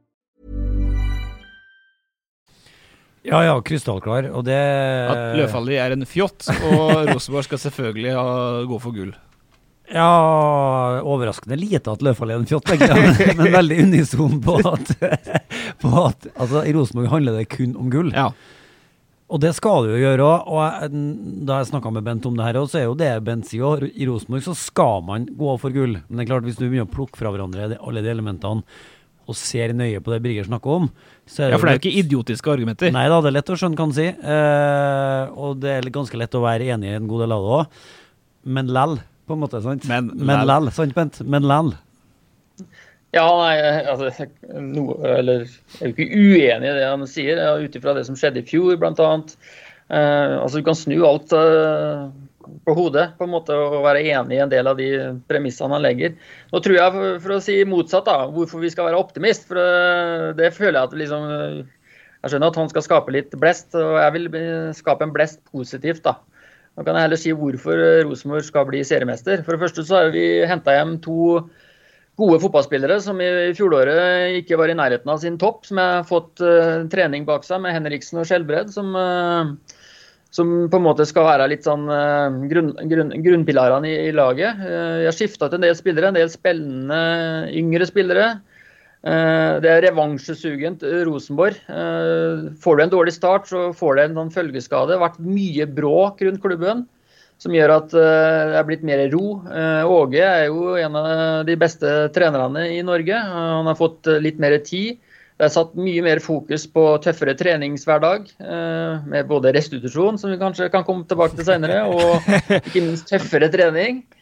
Ja, ja, krystallklar, og det... At Løfaldli er en fjott, og Rosenborg skal selvfølgelig ha, gå for gull. Ja, overraskende lite at Løfaldli er en fjott, egentlig, men veldig unison på at, på at altså, i Rosenborg handler det kun om gull. Ja. Og det skal du jo gjøre også, og jeg, da jeg snakket med Bent om det her, så er jo det Bent sier også, i Rosenborg så skal man gå for gull. Men det er klart, hvis du begynner å plukke fra hverandre alle de elementene, og ser nøye på det Brygger snakker om. Så er det ja, for det er jo lett... ikke idiotiske argumenter. Nei da, det er lett å skjønne, kan si. Eh, og det er ganske lett å være enig i en god del av det også. Men lell, på en måte, sant? Men, Men lell, sant, Bent? Men lell. Ja, nei, altså, no, eller, jeg er jo ikke uenig i det han sier, utifra det som skjedde i fjor, blant annet. Eh, altså, du kan snu alt uh, på hodet, på en måte, og være enig i en del av de premissene han legger. Nå tror jeg, for, for å si motsatt da, hvorfor vi skal være optimist, for det, det føler jeg at liksom, jeg skjønner at han skal skape litt blest, og jeg vil skape en blest positivt da. Nå kan jeg heller si hvorfor Rosenborg skal bli seriemester. For det første så har vi hentet hjem to gode fotballspillere som i fjolåret ikke var i nærheten av sin topp, som har fått uh, trening bak seg med Henriksen og Skjelbred, som... Uh, som på en måte skal være litt sånn uh, grunn, grunn, grunnpilarene i, i laget. Uh, jeg har skiftet en del spillere, en del spillende yngre spillere. Uh, det er revansjesugent Rosenborg. Uh, får du en dårlig start, så får du en sånn følgeskade. Det har vært mye bråk rundt klubben, som gjør at uh, det er blitt mer ro. Uh, Åge er jo en av de beste trenerne i Norge. Uh, han har fått litt mer tid. Det er satt mye mer fokus på tøffere treningshverdag, eh, med både restitusjon, som vi kanskje kan komme tilbake til senere, og ikke minst tøffere trening.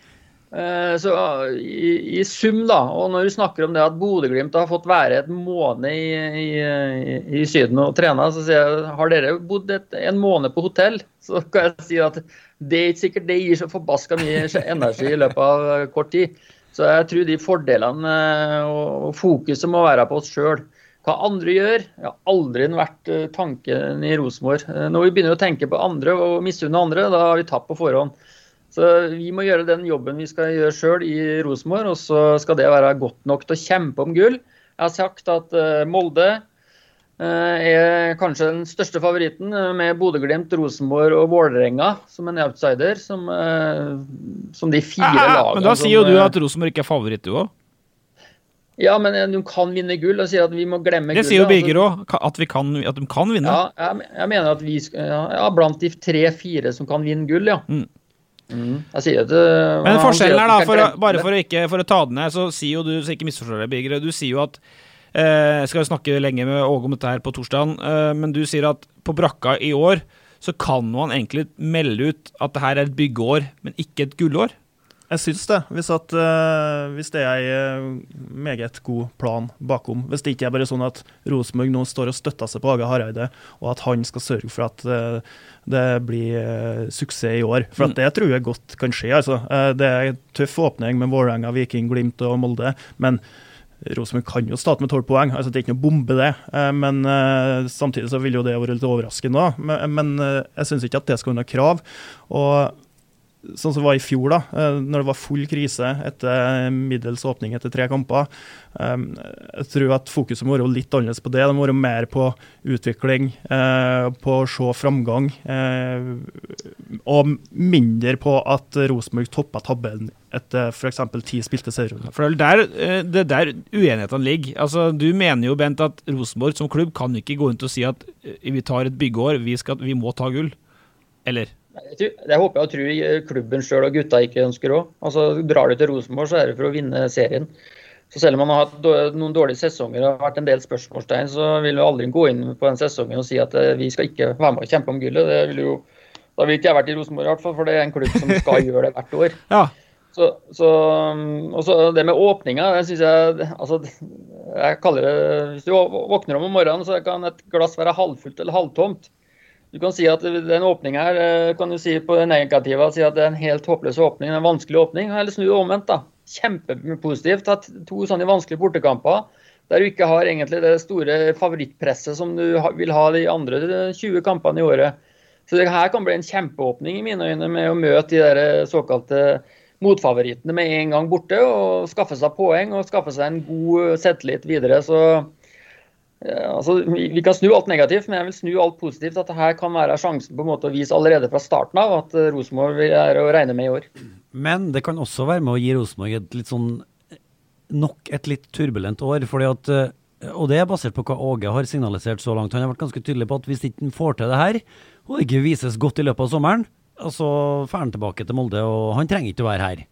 Så i, i sum da, og når du snakker om det at Bodø-Glimt har fått være et måned i, i, i Syden og trene, så sier jeg, har dere bodd et, en måned på hotell? Så kan jeg si at det er ikke sikkert det gir så forbasket mye energi i løpet av kort tid. Så jeg tror de fordelene og fokuset må være på oss selv. Hva andre gjør, jeg har aldri vært tanken i Rosenborg. Når vi begynner å tenke på andre og misunne andre, da har vi tapt på forhånd. Så vi må gjøre den jobben vi skal gjøre selv i Rosenborg, og så skal det være godt nok til å kjempe om gull. Jeg har sagt at Molde er kanskje den største favoritten, med Bodø-Glimt, Rosenborg og Vålerenga som en outsider, som, som de fire ja, lagene. Men da sier jo du at Rosenborg ikke er favoritt, du også. Ja, men de kan vinne gull, og sier at vi må glemme gull. Det sier jo Birger også, at, vi kan, at de kan vinne. Ja, jeg, jeg mener at vi skal, ja, blant de tre-fire som kan vinne gull, ja. Mm. Mm. Jeg sier at, uh, men forskjellen er da, for å, bare for å, ikke, for å ta den her, så sier jo du, så ikke misforstår deg, Birger, du sier jo at, eh, jeg skal snakke lenge med Åge om dette her på torsdagen, eh, men du sier at på brakka i år, så kan man egentlig melde ut at det her er et byggeår, men ikke et gullår. Jeg synes det, hvis, at, uh, hvis det er en meget god plan bakom, hvis det ikke er bare sånn at Rosenborg nå står og støtter seg på Åge Hareide, og at han skal sørge for at uh, det blir uh, suksess i år, for at det tror jeg godt kan skje. Altså. Uh, det er en tøff åpning med Vålerenga, Viking, Glimt og Molde, men Rosenborg kan jo starte med tolv poeng, altså det er ikke noe bombe det, uh, men uh, samtidig så vil jo det være litt overraskende, men, men uh, jeg synes ikke at det skal være noe krav, og sånn som det var i fjor da, når det var full krise etter middels åpning etter tre kamper. Jeg tror at fokuset må være litt annerledes på det. Det må være mer på utvikling, på å se framgang, og mindre på at Rosenborg toppet tabellen etter for eksempel ti spilte serierunder. For det er der, det der uenighetene ligger. Altså, du mener jo, Bent, at Rosenborg som klubb kan ikke gå rundt og si at vi tar et byggeår, vi, skal, vi må ta gull. Eller? Jeg, jeg håper og tror klubben selv og gutta ikke ønsker også. Altså, drar du til Rosenborg, så er det for å vinne serien. Så selv om man har hatt noen dårlige sesonger og har vært en del spørsmålstegn, så vil vi aldri gå inn på den sesongen og si at vi skal ikke være med og kjempe om gullet. Det vil jo, da vil ikke jeg vært i Rosenborg i hvert fall, for det er en klubb som skal gjøre det hvert år. Ja. Så, så, og så det med åpninga, det synes jeg, altså, jeg kaller det, hvis du våkner om om morgenen, så kan et glass være halvfullt eller halvtomt. Du kan si at den åpningen her, kan du si på det negative, si at det er en helt håpløs åpning, en vanskelig åpning, eller snu det omvendt da. Kjempepositivt, tatt to sånne vanskelige bortekamper, der du ikke har egentlig det store favorittpresset som du vil ha de andre tjue kampene i året. Så det her kan bli en kjempeåpning i mine øyne med å møte de der såkalte motfavorittene med en gang borte, og skaffe seg poeng, og skaffe seg en god selvtillit videre, så ja, altså, vi, vi kan snu alt negativt, men jeg vil snu alt positivt, at det her kan være sjansen på en måte å vise allerede fra starten av at Rosenborg er å regne med i år. Men det kan også være med å gi Rosenborg et litt sånn, nok et litt turbulent år, fordi at, og det er basert på hva Åge har signalisert så langt. Han har vært ganske tydelig på at hvis ikke han får til det her, og det ikke vises godt i løpet av sommeren, så fer han tilbake til Molde, og han trenger ikke å være her.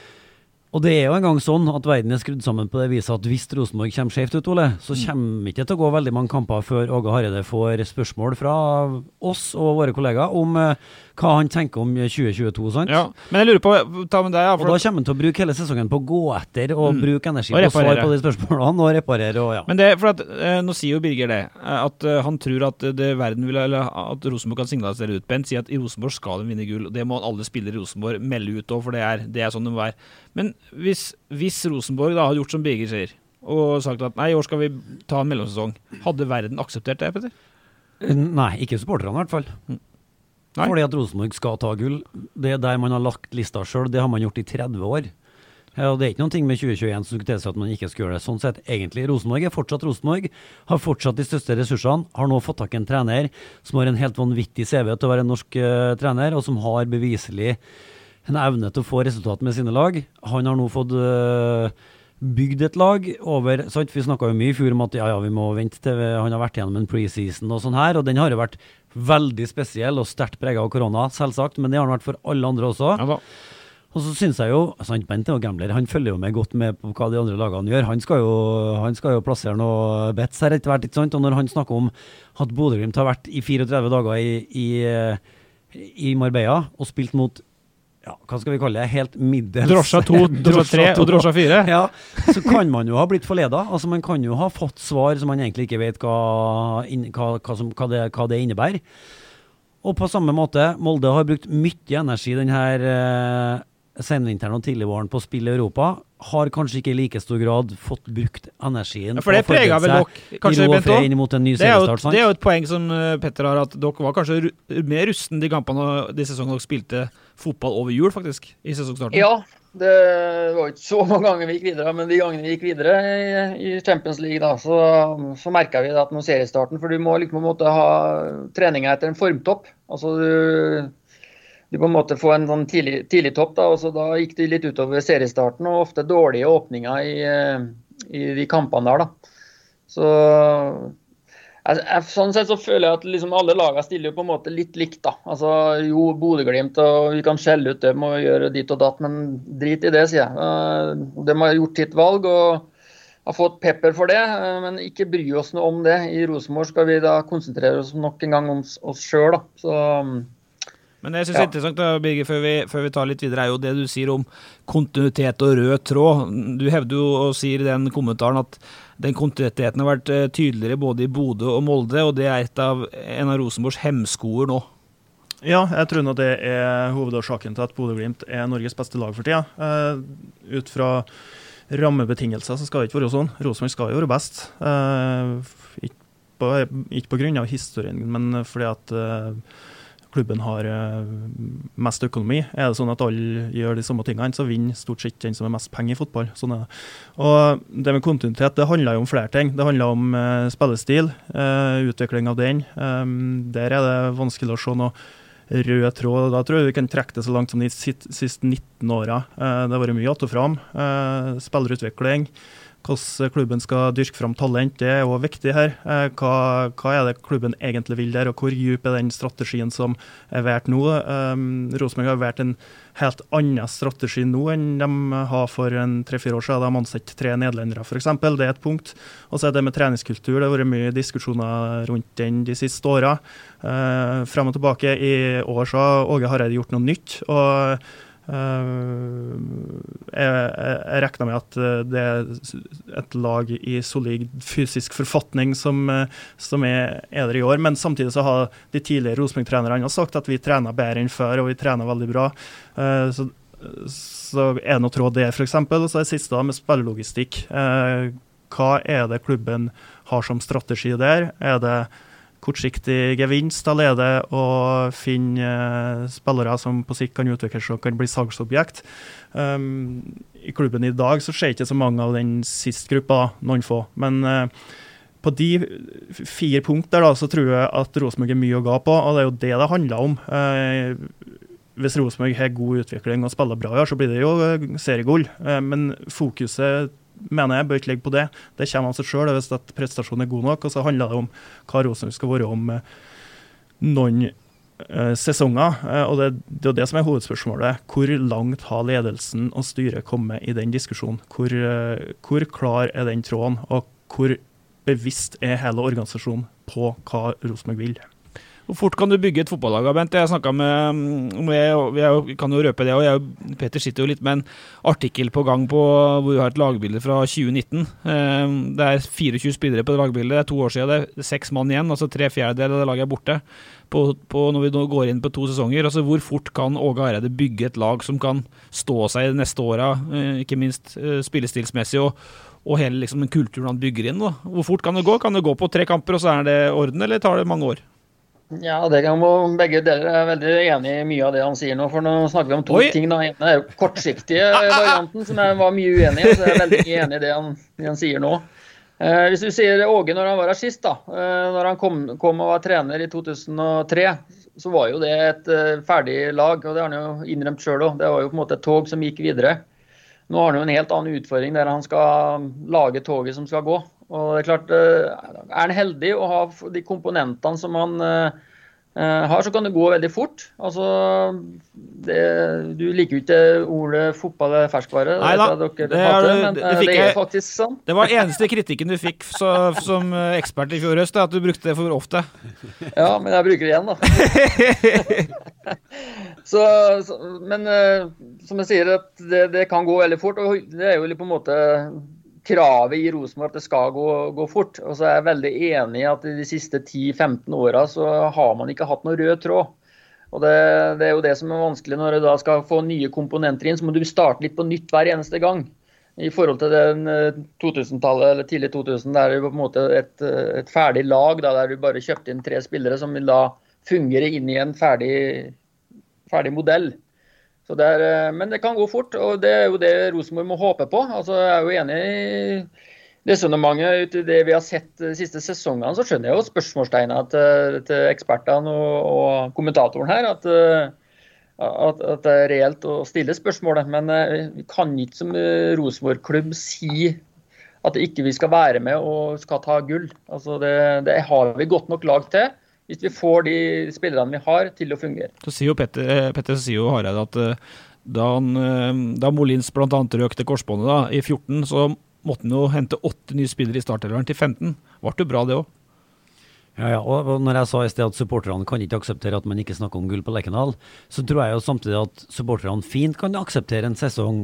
Og det er jo en gang sånn at verden er skrudd sammen på det viset at hvis Rosenborg kommer skjevt ut, Ole, så kommer ikke til å gå veldig mange kamper før Åge Hareide får spørsmål fra oss og våre kollegaer om uh, hva han tenker om tjue tjueto, sant? Ja, men jeg lurer på, ta med deg, ja, for... Og da kommer han til å bruke hele sesongen på å gå etter og mm. bruke energi og på å svare på de spørsmålene og reparere, og ja. Men det, for at, eh, nå sier jo Birger det, at eh, han tror at det verden vil, eller at Rosenborg kan signalisere ut. Bent sier at i Rosenborg skal de vinne gull, og det må alle spillere i Rosenborg melde ut også, for det er, det er sånn det må være. Men hvis, hvis Rosenborg da har gjort som Birger sier, og sagt at nei, i år skal vi ta en mellomsesong, hadde verden akseptert det, Petter? Nei, ikke supporterne i hvert fall. Mm. Nei. Fordi at Rosenborg skal ta gull, det er der man har lagt lista selv, det har man gjort i tretti år. Ja, og det er ikke noen ting med tjue tjueen som skulle tilsi at man ikke skal gjøre det. Sånn sett, egentlig, Rosenborg er fortsatt Rosenborg, har fortsatt de største ressursene, har nå fått tak i en trener som har en helt vanvittig C V til å være en norsk uh, trener, og som har beviselig en evne til å få resultat med sine lag. Han har nå fått uh, bygd et lag over, sant? Vi snakket jo mye i fjor om at ja, ja, vi må vente til han har vært gjennom en preseason og sånn her, og den har jo vært veldig spesiell og sterkt preget av korona, selvsagt, men det har den vært for alle andre også. Ja da. Og så synes jeg jo, sant, Bent er jo gambler, han følger jo med godt med på hva de andre lagene gjør. Han skal jo, han skal jo plassere noe bets her etter hvert, ikke sant? Og når han snakker om at Bodø-Glimt har vært i trettifire dager i, i, i Marbella og spilt mot ja, hva skal vi kalle det, helt middels. Drosja to, drosja tre og drosja fire. Ja, så kan man jo ha blitt forledet. Altså man kan jo ha fått svar som man egentlig ikke vet hva, hva, hva, som, hva, det, hva det innebærer. Og på samme måte, Molde har brukt mye energi den her eh, senvinteren og tidligvåren på å spille i Europa, har kanskje ikke i like stor grad fått brukt energien ja, for det preget vel dere, kanskje i Bent inn mot en ny seriestart, sant? Det er jo et poeng som Petter har, at dere var kanskje ru, mer rusten de kampene de sesongene dere spilte fotball over jul, faktisk, i sesongstarten. Ja, det var ikke så mange ganger vi gikk videre, men de gangene vi gikk videre i, i Champions League, da, så, så merket vi at nå seriestarten, for du må liksom måtte ha treninger etter en formtopp. Altså du... Du på en måte få en sånn tidlig, tidlig topp, da, og så da gikk det litt utover seriestarten, og ofte dårlige åpninger i, i de kampene der. Da. Så jeg, jeg, sånn sett så føler jeg at liksom alle lagene stiller jo på en måte litt likt. Da. Altså, jo, Bodø-Glimt, og vi kan skjelle ut dem og gjøre ditt og datt, men drit i det, sier jeg. De har gjort sitt valg, og har fått pepper for det, men ikke bry oss noe om det. I Rosenborg skal vi da konsentrere oss nok en gang om oss selv, da. Så... Men det jeg synes er interessant, da, Birger, før vi, før vi tar litt videre, er jo det du sier om kontinuitet og rød tråd. Du hevder jo og sier i den kommentaren at den kontinuiteten har vært tydeligere både i Bodø og Molde, og det er et av, en av Rosenborgs hemskoer nå. Ja, jeg tror nå det er hovedårsaken til at Bodø-Glimt er Norges beste lag for tida. Uh, ut fra rammebetingelser så skal det ikke være sånn. Rosenborg skal jo være best. Uh, ikke, på, ikke på grunn av historien, men fordi at... Uh, klubben har mest økonomi. Er det sånn at alle gjør de samme tingene, så vinner stort sett den som er mest penger i fotball. Sånn er det. Og det med kontinuitet, det handler jo om flere ting. Det handler om uh, spillestil, uh, utvikling av den. Um, der er det vanskelig å se noe rød tråd. Da tror jeg vi kan trekke det så langt som de siste nitten åra. Uh, det har vært mye att og fram. Uh, spillerutvikling, hvordan klubben skal dyrke fram talent, det er jo viktig her. Hva, hva er det klubben egentlig vil der, og hvor djup er den strategien som er vært nå? Um, Rosenborg har vært en helt annen strategi nå enn de har for en tre-fire år siden. De har ansett tre nederlendere, for eksempel. Det er et punkt. Og så er det med treningskultur. Det har vært mye diskusjoner rundt den de siste årene. Uh, frem og tilbake i år så har Åge Hareide gjort noe nytt, og Uh, jeg, jeg regner med at det er et lag i solid fysisk forfatning som, som er, er der i år, men samtidig så har de tidligere Rosenborg-trenerne sagt at vi trener bedre enn før, og vi trener veldig bra. Uh, så, så er det noe tråd der, for eksempel. Og så er det siste da med spillelogistikk. Uh, hva er det klubben har som strategi der? Er det kortsiktig gevinst, eller er det å finne uh, spillere som på sikt kan utvikle seg og kan bli salgsobjekt. Um, I klubben i dag så skjer ikke så mange av den siste gruppa, noen få. Men uh, på de fire punkter da, så tror jeg at Rosenborg er mye å ga på, og det er jo det det handler om. Uh, hvis Rosenborg har god utvikling og spiller bra, ja, så blir det jo seriegull. Uh, men fokuset mener jeg bør ikke ligge på det. Det kommer av seg selv hvis at prestasjonen er god nok, og så handler det om hva Rosenborg skal være om noen eh, sesonger, eh, og det, det er det som er hovedspørsmålet. Hvor langt har ledelsen og styret kommet i den diskusjonen? Hvor, eh, hvor klar er den tråden, og hvor bevisst er hele organisasjonen på hva Rosenborg vil? Hvor fort kan du bygge et fotballag, Bent? Jeg snakket med, med vi er, kan jo røpe det, og jeg, Peter sitter jo litt med en artikkel på gang på, hvor vi har et lagbilde fra tjue nitten. Det er tjuefire spillere på det lagbildet, det er to år siden, det er seks mann igjen, altså tre fjerdedeler av det laget er borte på, på, når vi nå går inn på to sesonger. Altså hvor fort kan Åge Hareide bygge et lag som kan stå seg de neste årene, ikke minst spillestilsmessig, og, og hele liksom, den kulturen han bygger inn? Da. Hvor fort kan det gå? Kan det gå på tre kamper, og så er det orden, eller tar det mange år? Ja, det kan jo begge deler. Jeg er veldig enig i mye av det han sier nå, for nå snakker vi om to Oi. ting. Da. En er jo kortsiktige varianten, som jeg var mye uenig i, så jeg er veldig enig i det han, det han sier nå. Eh, hvis du sier Åge når han var her sist, da, eh, når han kom, kom og var trener i to tusen og tre, så var jo det et uh, ferdig lag, og det har han jo innrømt selv også. Det var jo på en måte et tog som gikk videre. Nå har han jo en helt annen utfordring der han skal lage toget som skal gå. Og det er klart, er han heldig å ha de komponentene som han Her så kan det gå veldig fort. Altså, det, du liker jo ikke ordet fotball er ferskvare. Nei da, det, det, hater, men det, det, det er jeg, faktisk sånn. Det var eneste kritikken du fikk så, som ekspert i fjor høst, at du brukte det for ofte. Ja, men jeg bruker det igjen da. så, så, men som jeg sier, at det, det kan gå veldig fort, og det er jo på en måte kravet i Rosenborg at det skal gå, gå fort. Og så er jeg veldig enig i at i de siste ti til femten årene så har man ikke hatt noe rød tråd. Og det, det er jo det som er vanskelig når du da skal få nye komponenter inn, så må du starte litt på nytt hver eneste gang. I forhold til den to-tusen-tallet, eller tidlig to tusen, der det var på en måte et, et ferdig lag, da, der du bare kjøpte inn tre spillere som vil da fungere inn i en ferdig, ferdig modell. Så det er, men det kan gå fort, og det er jo det Rosenborg må håpe på. Altså, jeg er jo enig i resonemanget ut i det vi har sett de siste sesongene, så skjønner jeg jo spørsmålstegnet til, til ekspertene og, og kommentatoren her, at, at, at det er reelt å stille spørsmålet. Men vi kan ikke som Rosenborg-klubb si at ikke vi skal være med og skal ta gull. Altså, det, det har vi godt nok lag til. Hvis vi får de spillerne vi har til å fungere. Så sier jo Petter, Petter sier jo Hareide at da, han, da Molins blant annet røkte korsbåndet da, i fjorten, så måtte han jo hente åtte nye spillere i startelveren til femten. Var det bra det også? Ja, ja, og når jeg sa i sted at supporterne kan ikke akseptere at man ikke snakker om gull på Lerkendal, så tror jeg jo samtidig at supporterne fint kan akseptere en sesong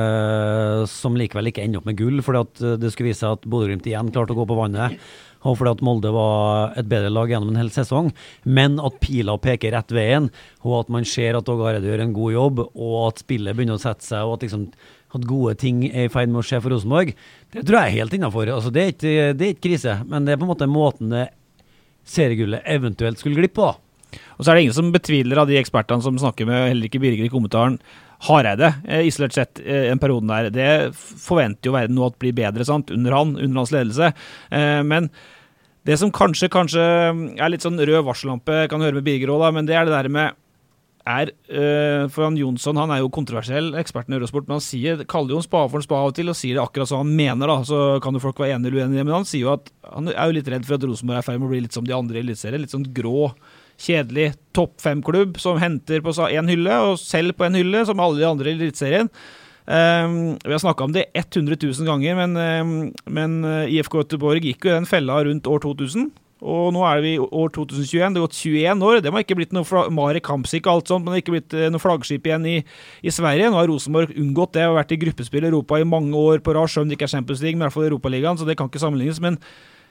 eh, som likevel ikke ender opp med gull, fordi at det skulle vise seg at Bodø/Glimt igjen klarte å gå på vannet, og fordi at Molde var et bedre lag gjennom en hel sesong, men at pila peker rett veien, og at man ser at Åge Hareide gjør en god jobb, og at spillet begynner å sette seg, og at, liksom, at gode ting er i ferd med å skje for Rosenborg, det tror jeg er helt innenfor. Altså, det, er ikke, det er ikke krise, men det er på en måte måten det seriegullet eventuelt skulle glippe på. Og så er det ingen som betviler av de ekspertene som snakker med, heller ikke Birger i kommentaren, Hareide, eh, isolert sett eh, en periode der. Det forventer jo verden nå at blir bedre, sant, under han, under hans ledelse. Eh, men det som kanskje, kanskje er litt sånn rød varsellampe, kan høre med Birger også da, men det er det der med, er, eh, for han Jonsson, han er jo kontroversiell, eksperten i Eurosport, men han sier, kaller jo en spa for en spa av og til, og sier det akkurat som han mener da, så kan jo folk være enige eller uenige, men han sier jo at han er jo litt redd for at Rosenborg er ferdig med å bli litt som de andre i eliteserien, litt sånn grå, kjedelig topp fem-klubb som henter på en hylle, og selv på en hylle, som alle de andre i eliteserien. Um, vi har snakket om det hundre tusen ganger, men, um, men uh, I F K Göteborg gikk jo den fella rundt år to tusen, og nå er vi i år to tusen tjueen, det har gått tjueen år, det har ikke blitt noe Marek Hamsik og alt sånt, men det har ikke blitt uh, noe flaggskip igjen i, i Sverige. Nå har Rosenborg unngått det, og vært i gruppespill i Europa i mange år på rad, selv om det ikke er Champions League, men i hvert fall Europaligaen, så det kan ikke sammenlignes, men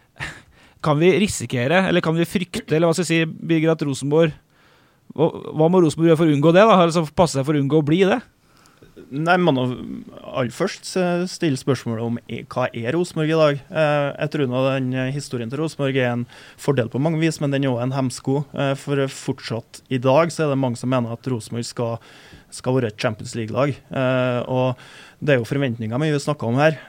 kan vi risikere, eller kan vi frykte, eller hva skal jeg si, Birger, at Rosenborg, hva, hva må Rosenborg gjøre for å unngå det da? Altså passe seg for å unngå å bli det? Nei, man må aller først stille spørsmålet om hva er Rosenborg i dag. Jeg tror nå den historien til Rosenborg er en fordel på mange vis, men den er også en hemsko. For fortsatt i dag så er det mange som mener at Rosenborg skal, skal være et Champions League-lag. Og det er jo forventninger vi snakket om her.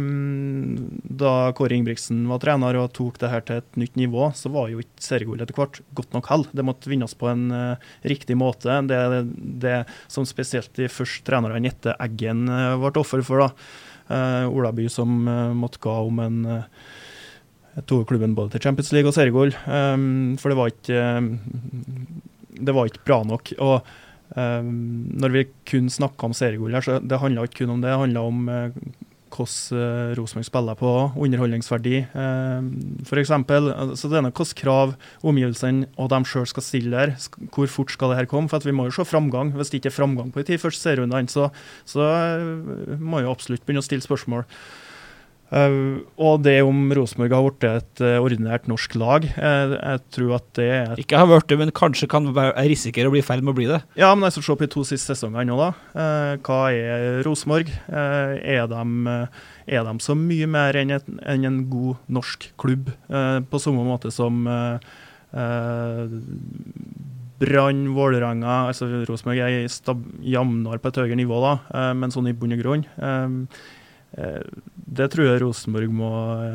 Da Kåre Ingebrigtsen var trener og tok det her til et nytt nivå, så var jo ikke seriegullet etter hvert godt nok hell. Det måtte vinnes på en uh, riktig måte. Det, det som spesielt de første trenerne etter Eggen uh, ble offer for da. Uh, Olaby som uh, måtte gå om en uh, tog klubben både til Champions League og seriegull. Um, for det var ikke uh, det var ikke bra nok. Og Um, når vi kun snakket om seriegull her, så det handlet ikke kun om det, det handlet om uh, hvordan uh, Rosenborg spiller på, underholdningsverdi, uh, for eksempel. Så det er noe hvordan krav omgivelsene og de selv skal stille der, hvor fort skal det her komme, for at vi må jo se framgang. Hvis det ikke er framgang på de ti første serierundene, så, så uh, må jo absolutt begynne å stille spørsmål. Uh, og det om Rosenborg har vært et uh, ordinært norsk lag, uh, jeg tror at det er... Ikke har vært det, men kanskje kan risikere å bli feil med å bli det. Ja, men jeg skal se på de to siste sesongene nå da. Uh, hva er Rosenborg? Uh, er, de, uh, er de så mye mer enn, et, enn en god norsk klubb? Uh, på samme måte som uh, uh, Brann, Vålerenga, altså Rosenborg er jamnar på et høyere nivå da, uh, men sånn i bunn og grunn. Uh, Det tror jeg Rosenborg må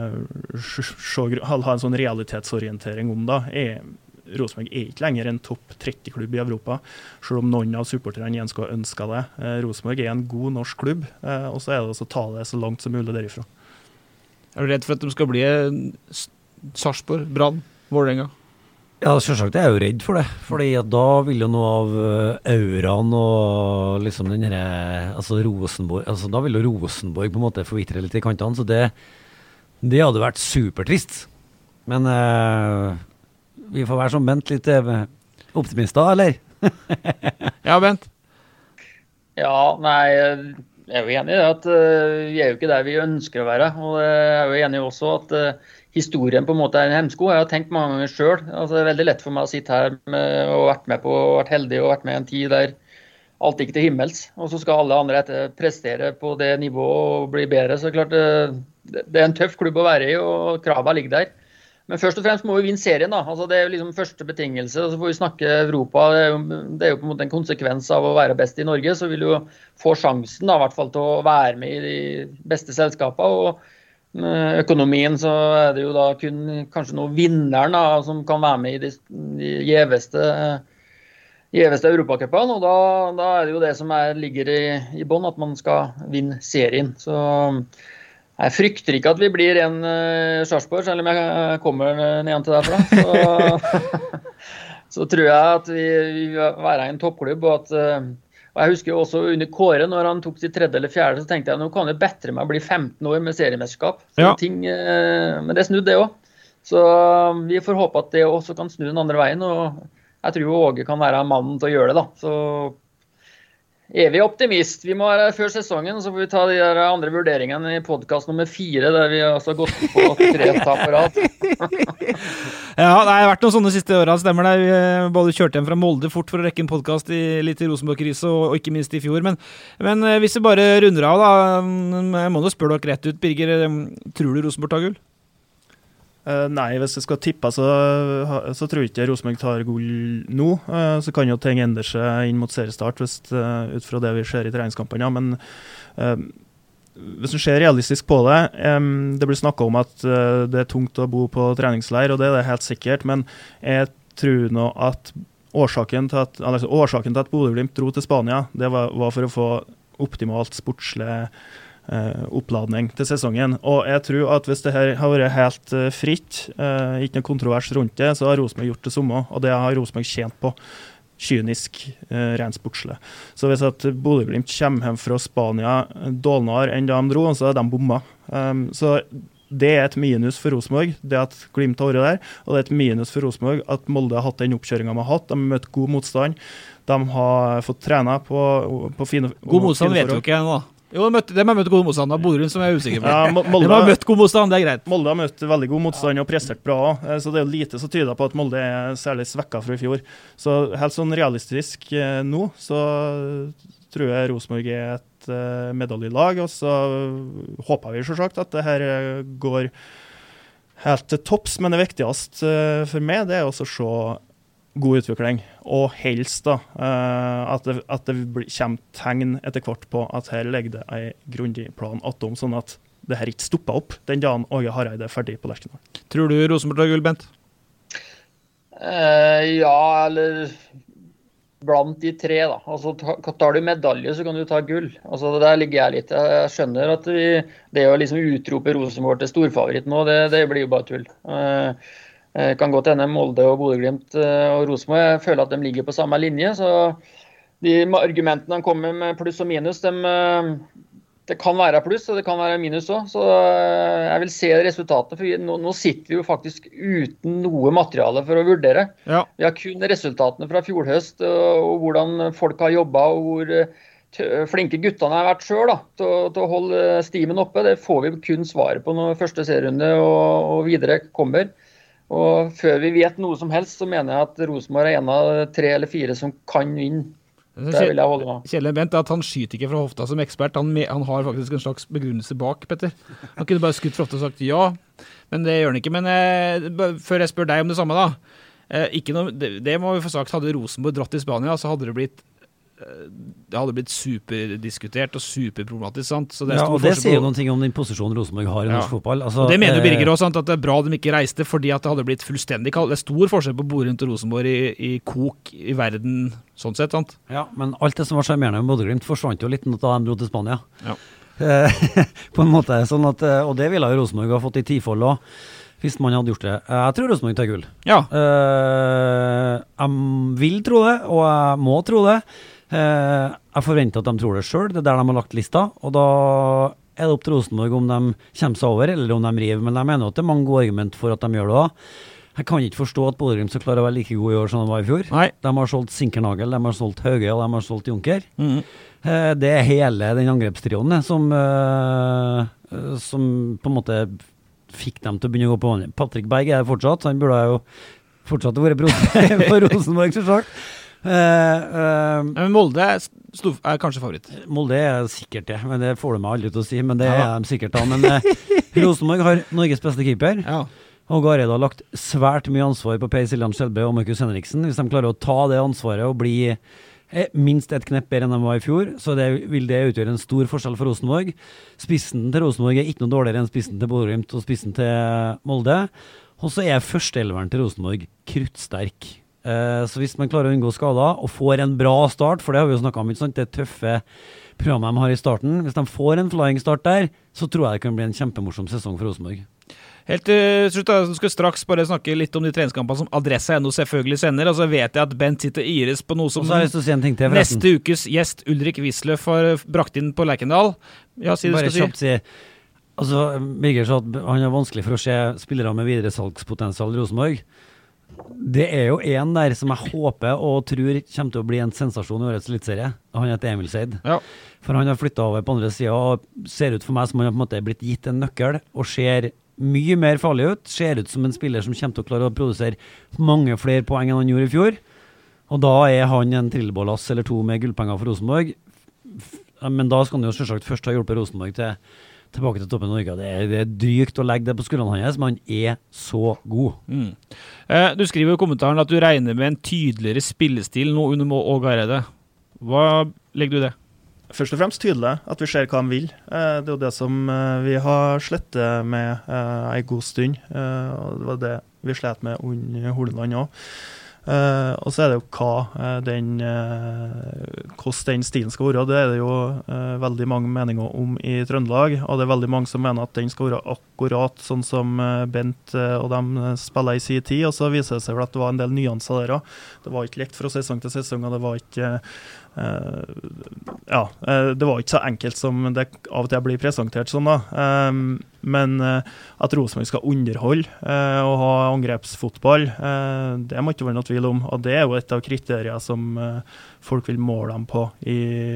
ha en sånn realitetsorientering om da. Er, Rosenborg er ikke lenger en topp tretti-klubb i Europa, selv om noen av supporterne igjen skal ønske det. Rosenborg er en god norsk klubb, og så er det å ta det så langt som mulig derifra. Er du redd for at de skal bli Sarpsborg, Brann, Vålerenga? Ja, selvsagt er jeg jo redd for det, fordi at da vil jo noe av auraen og liksom den her, altså Rosenborg, altså da vil jo Rosenborg på en måte forvitre litt i kantene, så det, det hadde vært supertrist. Men eh, vi får være som Bent litt optimister, eller? Ja, Bent? Ja, nei, jeg er jo enig i det at uh, vi er jo ikke der vi ønsker å være, og jeg er jo enig også at uh, historien på en måte er en hemsko. Jeg har tenkt mange ganger selv, altså det er veldig lett for meg å sitte her med, og vært med på, vært heldig og vært med i en tid der alt gikk til himmels, og så skal alle andre etter prestere på det nivået og bli bedre, så klart uh, det, det er en tøff klubb å være i, og kravene ligger der. Men først og fremst må vi vinne serien da, altså det er jo liksom første betingelse, og så får vi snakke Europa, det er, jo, det er jo på en måte en konsekvens av å være best i Norge, så vil du jo få sjansen da, i hvert fall til å være med i de beste selskapene, og med økonomien så er det jo da kun kanskje noen vinneren da, som kan være med i de, de gjeveste, gjeveste Europacupene, og da, da er det jo det som er, ligger i, i bånd, at man skal vinne serien, så... Jeg frykter ikke at vi blir en uh, Sarpsborg, selv om jeg kommer ned til derfra. Så, så tror jeg at vi, vi vil være en toppklubb. Og, at, uh, og jeg husker jo også under Kåre, når han tok sitt tredje eller fjerde, så tenkte jeg nå kan det bedre meg å bli femten år med seriemesterskap. Så ja. ting, uh, men det snudde det også. Så uh, vi får håpe at det også kan snu den andre veien. Og jeg tror jo Åge kan være mannen til å gjøre det da. Så... Evig optimist. Vi må være før sesongen, så får vi ta de der andre vurderingene i podcast nummer fire, der vi altså har gått på tre tap på rad. Ja, det har vært noen sånne siste årene, stemmer det. Vi både kjørte hjem fra Molde fort for å rekke en podcast i litt i Rosenborg-krise, og, og ikke minst i fjor. Men, men hvis vi bare runder av da, jeg må jo spørre dere rett ut, Birger, tror du Rosenborg tar gull? Uh, nei, hvis jeg skal tippe, så, så tror jeg ikke Rosenborg tar gull nå. Uh, så kan jo ting endre seg inn mot seriestart, hvis, uh, ut fra det vi ser i treningskampene. Ja. Men uh, hvis du ser realistisk på det, um, det blir snakket om at uh, det er tungt å bo på treningsleir, og det er det helt sikkert, men jeg tror nå at årsaken til at, altså, årsaken til at Bodø-Glimt dro til Spania, det var, var for å få optimalt sportslig Uh, oppladning til sesongen, og jeg tror at hvis det her har vært helt uh, fritt, uh, ikke noe kontrovers rundt det, så har Rosenborg gjort det samme, og det har Rosenborg tjent på kynisk, uh, rent sportslig. Så hvis at Bodø-Glimt kommer hjem fra Spania dårligere enn da de dro, så er de bomma. Um, så det er et minus for Rosenborg, det at Glimt har vært der, og det er et minus for Rosenborg at Molde har hatt den oppkjøringen de har hatt, de har møtt god motstand, de har fått trene på, på fine forhold. God motstand vet jo ikke jeg nå. Jo, de, møtte, de har møtt god motstand av Borund, som jeg er usikker på. Ja, Molde, de har møtt god motstand, det er greit. Molde har møtt veldig god motstand og prestert bra, så det er jo lite som tyder på at Molde er særlig svekket fra i fjor. Så helt sånn realistisk eh, nå, så tror jeg Rosenborg er et eh, medaljelag, og så håper vi selvsagt at det her går helt til topps, men det viktigste eh, for meg, det er også å se god utvikling, og helst da, uh, at det, at det kommer tegn etter hvert på at her legger det en grundig plan atom, sånn at det her ikke stopper opp den dagen Åge Hareide er ferdig på Lerkendal. Tror du Rosenborg tar gull, Bent? Uh, ja, eller blant de tre da. Altså, tar du medalje, så kan du ta gull. Altså, der ligger jeg litt. Jeg skjønner at vi, det å liksom utrope Rosenborg til storfavoritt nå, det, det blir jo bare tull. Uh, kan godt hende Molde og Bodø-Glimt og Rosenborg. Jeg føler at de ligger på samme linje, så de argumentene han kommer med pluss og minus, de, det kan være pluss og det kan være minus også, så jeg vil se resultatene, for nå, nå sitter vi jo faktisk uten noe materiale for å vurdere. Ja. Vi har kun resultatene fra fjordhøst, og, og hvordan folk har jobbet, og hvor flinke guttene har vært selv da, til, til å holde stimen oppe. Det får vi kun svaret på når første serierunde og, og videre kommer. Og før vi vet noe som helst, så mener jeg at Rosenborg er en av tre eller fire som kan vinne. Det vil jeg holde med. Kjell Bent, at han skyter ikke fra hofta som ekspert. Han, han har faktisk en slags begrunnelse bak, Petter. Han kunne bare skutt fra hofta og sagt ja, men det gjør han ikke. Men eh, før jeg spør deg om det samme da, eh, ikke noe, det, det må vi få sagt, hadde Rosenborg dratt til Spania, så hadde det blitt det hadde blitt superdiskutert og superproblematisk, sant? Så det er ja, stor og det sier jo på... noen ting om den posisjonen Rosenborg har i norsk ja. fotball. Altså, og det mener eh... Birger også, sant? At det er bra de ikke reiste, fordi at det hadde blitt fullstendig kaldt. Det er stor forskjell på Bodø-Glimt og Rosenborg i, i kok i verden, sånn sett, sant? Ja, men alt det som var skjermerende med Bodø-Glimt forsvant jo litt da de dro til Spania. Ja. på en måte, sånn at, og det ville jo Rosenborg ha fått i tifold også. hvis man hadde gjort det. Jeg tror Rosenborg tar gull. Ja. Uh, jeg vil tro det, og jeg må tro det. Uh, jeg forventer at de tror det selv, det er der de har lagt lista, og da er det opp til Rosenborg om de kommer seg over, eller om de river, men jeg mener at det er mange gode argument for at de gjør det også. Jeg kan ikke forstå at Bodø Glimt så klarer å være like god i år som de var i fjor. Nei. De har solgt Sinkernagel, de har solgt Hauge, og de har solgt Junker. Mm. Uh, det er hele den angrepstrionen som, uh, som på en måte fikk dem til å begynne å gå på vannet. Patrick Berg er fortsatt, han burde jo fortsatt vært for Rosenborg, så sagt. Uh, uh, men Molde er, stof, er kanskje favoritt. Molde er sikkert det, men det får du meg aldri til å si, men det ja. er de sikkert da. Men uh, Rosenborg har Norges beste keeper, ja. og Gareid har lagt svært mye ansvar på Per Siljan Skjelbø og Markus Henriksen. Hvis de klarer å ta det ansvaret og bli minst et knepp bedre enn de var i fjor, så det, vil det utgjøre en stor forskjell for Rosenborg. Spissen til Rosenborg er ikke noe dårligere enn spissen til Bodø Glimt og spissen til Molde. Og så er førsteelveren til Rosenborg kruttsterk. Eh, så hvis man klarer å unngå skader og får en bra start, for det har vi jo snakket om, ikke sant? Det tøffe programmet de har i starten, hvis de får en flying start der, så tror jeg det kan bli en kjempemorsom sesong for Rosenborg. Helt til slutt, da, skal straks bare snakke litt om de treningskampene som Adressa ennå selvfølgelig sender, og så vet jeg at Bent sitter i iris på noe som si en ting til, neste ukes gjest Ulrik Wisløff har brakt inn på Lerkendal. Ja, si det skal si. si. Altså, Birger sa at han er vanskelig for å se spillere med videre salgspotensial i Rosenborg. Det er jo en der som jeg håper og tror kommer til å bli en sensasjon i årets elitserie. Han heter Emil Seid. Ja. For han har flyttet over på andre siden og ser ut for meg som han har på en måte blitt gitt en nøkkel og ser mye mer farlig ut, ser ut som en spiller som kommer til å klare å produsere mange flere poeng enn han gjorde i fjor, og da er han en trillebålass eller to med gullpenger for Rosenborg, men da skal han jo selvsagt først ha hjulpet Rosenborg til, tilbake til toppen av Norge. Det er, det er drygt å legge det på skuldrene hans, men han er så god. Mm. Eh, du skriver i kommentaren at du regner med en tydeligere spillestil nå under Må og Gareide. Hva legger du i det? Først og fremst tydelig at vi ser hva de vil. Det er jo det som vi har slettet med en god stund, og det var det vi slet med under Holeland også. Og så er det jo hva den, hvordan den stilen skal være. Det er det jo veldig mange meninger om i Trøndelag, og det er veldig mange som mener at den skal være akkurat sånn som Bent og de spiller i sin tid, og så viser det seg at det var en del nyanser der også. Det var ikke lekt fra sesong til sesong, og det var ikke Uh, ja, uh, det var ikke så enkelt som det av og til blir presentert sånn da, um, men uh, at Rosenborg skal underholde uh, og ha angrepsfotball, uh, det må ikke være noe tvil om, og det er jo et av kriteriene som uh, folk vil måle dem på i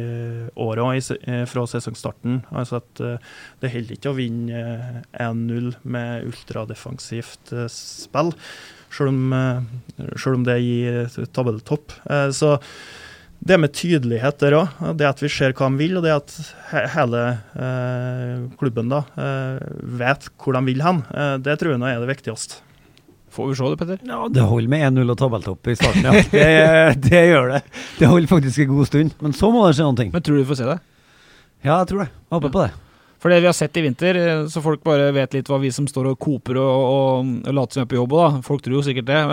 året uh, fra sesongstarten, altså at uh, det holder ikke å vinne uh, en null med ultradefensivt uh, spill, selv om, uh, selv om det gir tabelltopp, uh, så det med tydelighet der også, det at vi ser hva de vil, og det at he- hele eh, klubben da, eh, vet hvor de vil hen, eh, det tror jeg nå er det viktigste. Får vi se det, Petter? Ja, det holder med en null og tabelltopp i starten, ja. Det, det gjør det. Det holder faktisk en god stund, men så må det skje noen ting. Men tror du vi får se det? Ja, jeg tror det. Jeg håper på det. For det vi har sett i vinter, så folk bare vet litt hva vi som står og koper og, og, og later som er på jobb, da. Folk tror jo sikkert det.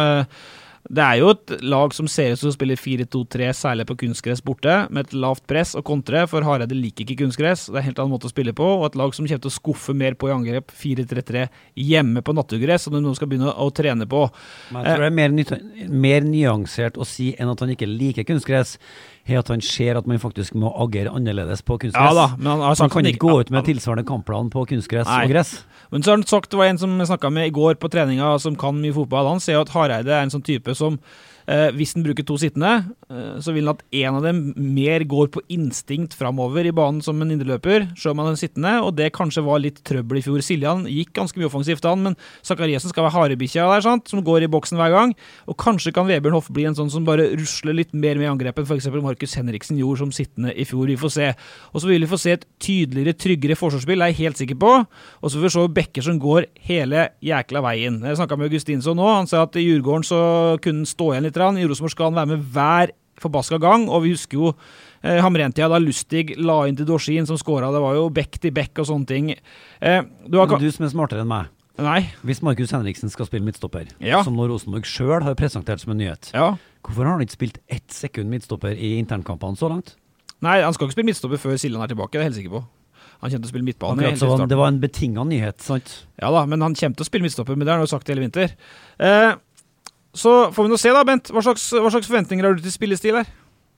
Det er jo et lag som ser ut som spiller fire to tre, særlig på kunstgress borte, med et lavt press og kontre, for Hareide liker ikke kunstgress. Det er en helt annen måte å spille på, og et lag som kommer til å skuffe mer på i angrep fire tre tre hjemme på naturgress, som de nå skal begynne å trene på. Men jeg tror det er mer, ny- mer nyansert å si enn at han ikke liker kunstgress, er at han ser at man faktisk må agere annerledes på kunstgress. Ja da, men han har sagt man kan han ikke gå ut med tilsvarende kampplan på kunstgress Nei. og gress. Men så har han sagt, det var en som jeg snakket med i går på treninga som kan mye fotball, han sier at Hareide er en sånn type som eh, hvis han bruker to sittende, eh, så vil han at en av dem mer går på instinkt fremover i banen som en indreløper, selv om han er sittende, og det kanskje var litt trøbbel i fjor. Siljan gikk ganske mye offensivt an, men Zakariasen skal være harebikkja der, sant? Som går i boksen hver gang, og kanskje kan Vebjørn Hoff bli en sånn som bare rusler litt mer med angrepen, for eksempel Markus Henriksen gjorde som sittende i fjor. Vi får se. Og så vil vi få se et tydeligere, tryggere forsvarsspill, er jeg helt sikker på, og så får vi se bekker som går hele jækla veien. Jeg snakket med Augustinsson nå, han sa at i Djurgården så kunne han stå igjen litt, i Rosenborg skal han være med hver forbaska gang, og vi husker jo eh, Hamrentida da Lustig la inn til Dorsin som skåret, det var jo bekk til bekk og sånne ting. Eh, du, har... Men du som er smartere enn meg. Nei. Hvis Markus Henriksen skal spille midtstopper, ja. som når Rosenborg selv har presentert som en nyhet, ja. Hvorfor har han ikke spilt ett sekund midtstopper i internkampene så langt? Nei, han skal ikke spille midtstopper før Siljan er tilbake, det er jeg helt sikker på. Han kommer til å spille midtbane. Akkurat så det var en betinget nyhet, sant? Ja da, men han kommer til å spille midtstopper, men det har han jo sagt hele vinter. Eh, så får vi nå se da, Bent. Hva slags, hva slags forventninger har du til spillestil her?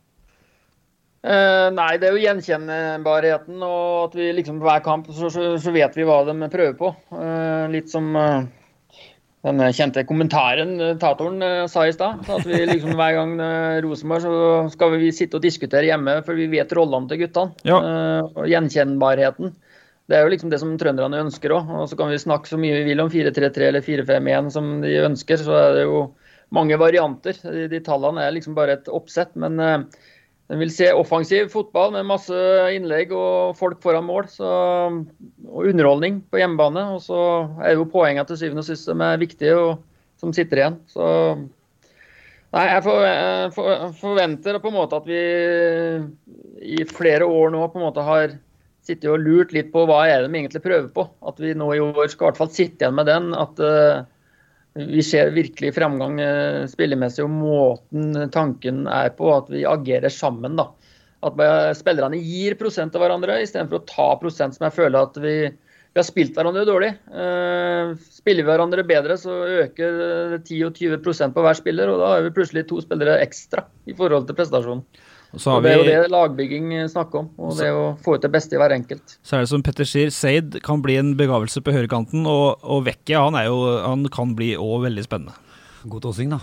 Uh, nei, det er jo gjenkjennbarheten, og at vi liksom på hver kamp så, så, så vet vi hva de prøver på. Uh, litt som uh, den kjente kommentaren uh, Tatoren uh, sa i sted. Så at vi liksom hver gang uh, Rosenborg så skal vi sitte og diskutere hjemme, for vi vet rollene til guttene. Ja. Uh, og gjenkjennbarheten. Det er jo liksom det som trønderne ønsker også. Og så kan vi snakke så mye vi vil om fire tre tre eller fire fem en som de ønsker, så er det jo mange varianter. De, de tallene er liksom bare et oppsett, men uh, den vil se offensiv fotball med masse innlegg og folk foran mål, så, og underholdning på hjemmebane. Og så er det jo poenget til syvende og sist som er viktige og som sitter igjen. Så nei, jeg, for, jeg for, forventer på en måte at vi i flere år nå på en måte har sittet og lurt litt på hva er det de egentlig prøver på. At vi nå i år skal i hvert fall sitte igjen med den, at uh, vi ser virkelig fremgang uh, spillemessig, og måten tanken er på, at vi agerer sammen da. At spillerne gir prosent til hverandre, i stedet for å ta prosent som jeg føler at vi, vi har spilt hverandre dårlig. Uh, spiller vi hverandre bedre, så øker ti og tyve prosent på hver spiller, og da har vi plutselig to spillere ekstra i forhold til prestasjonen. Og, og det er jo det lagbygging snakker om, og det er å få ut det beste i hver enkelt. Så er det som Petter sier, Seid kan bli en begavelse på høyrekanten, og, og Vecchia, han, er jo, han kan bli også veldig spennende. God tåsing da.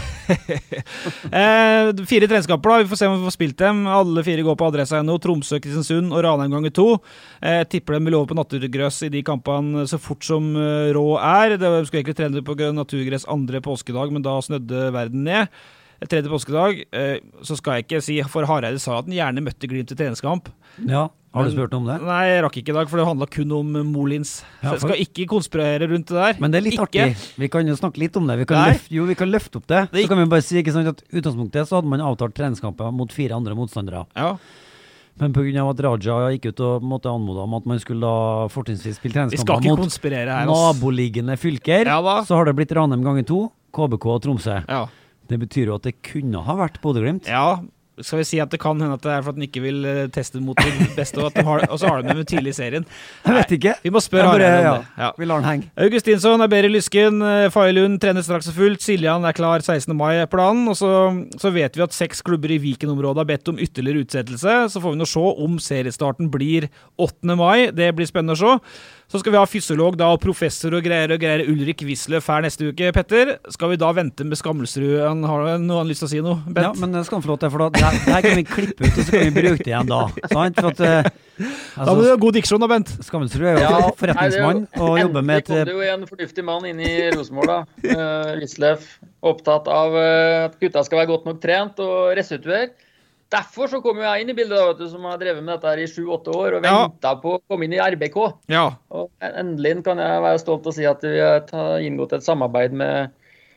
eh, fire treningskamper da, vi får se om vi får spilt dem. Alle fire går på adressa ennå, Tromsø, Kristiansund og Ranheim ganger to. Eh, tipper dem vil over på naturgrøs i de kampene så fort som uh, rå er. Det skulle egentlig trene på naturgress andre påskedag, men da snødde verden ned. Tredje påskedag, så skal jeg ikke si, for Hareide sa at han gjerne møtte Glimt i treningskamp. Ja, har du spurt om det? Nei, jeg rakk ikke i dag, for det handlet kun om Molins. Ja, for... Så jeg skal ikke konspirere rundt det der. Men det er litt ikke. Artig. Vi kan jo snakke litt om det. Vi kan løfte, jo, vi kan løfte opp det. det så kan vi bare si, ikke sant, at utgangspunktet så hadde man avtalt treningskamper mot fire andre motstandere. Ja. Men på grunn av at Raja gikk ut og måtte anmode om at man skulle da fortrinnsvis spille treningskamper mot naboliggende fylker, ja, så har det blitt Ranheim ganger to, K B K og Tromsø. Ja. Det betyr jo at det kunne ha vært Bodø-Glimt. Ja, skal vi si at det kan hende at det er for at den ikke vil teste mot det beste, og, at de har, og så har de med tidlig i serien. Jeg vet ikke. Vi må spørre Hareide om det. Ja. Vi lar den henge. Augustinsson er bedre i lysken, Failund trener straks og fullt, Siljan er klar sekstende mai er planen, og så, så vet vi at seks klubber i Viken-området har bedt om ytterligere utsettelse, så får vi nå se om seriestarten blir åttende mai, det blir spennende å se. Så skal vi ha fysiolog da, og professor og greier og greier Ulrik Wisløff her neste uke, Petter. Skal vi da vente med Skammelsrud? Han har noe han lyst til å si noe, Bent? Ja, men det skal han få lov til, for da, det, her, det her kan vi klippe ut, og så kan vi bruke det igjen da. Sant? For at, altså, da må du ha god diksjon da, Bent. Skammelsrud er jo ja, forretningsmann og endelig jobber med et... Endelig kom det jo en fornuftig mann inn i Rosenborg da. Uh, Wisløff, opptatt av uh, at gutta skal være godt nok trent og restituere. Derfor så kom jeg inn i bildet da, vet du, som har drevet med dette her i sju åtte år og ventet ja. på å komme inn i R B K. Ja. Og endelig kan jeg være stolt og si at vi har inngått et samarbeid med,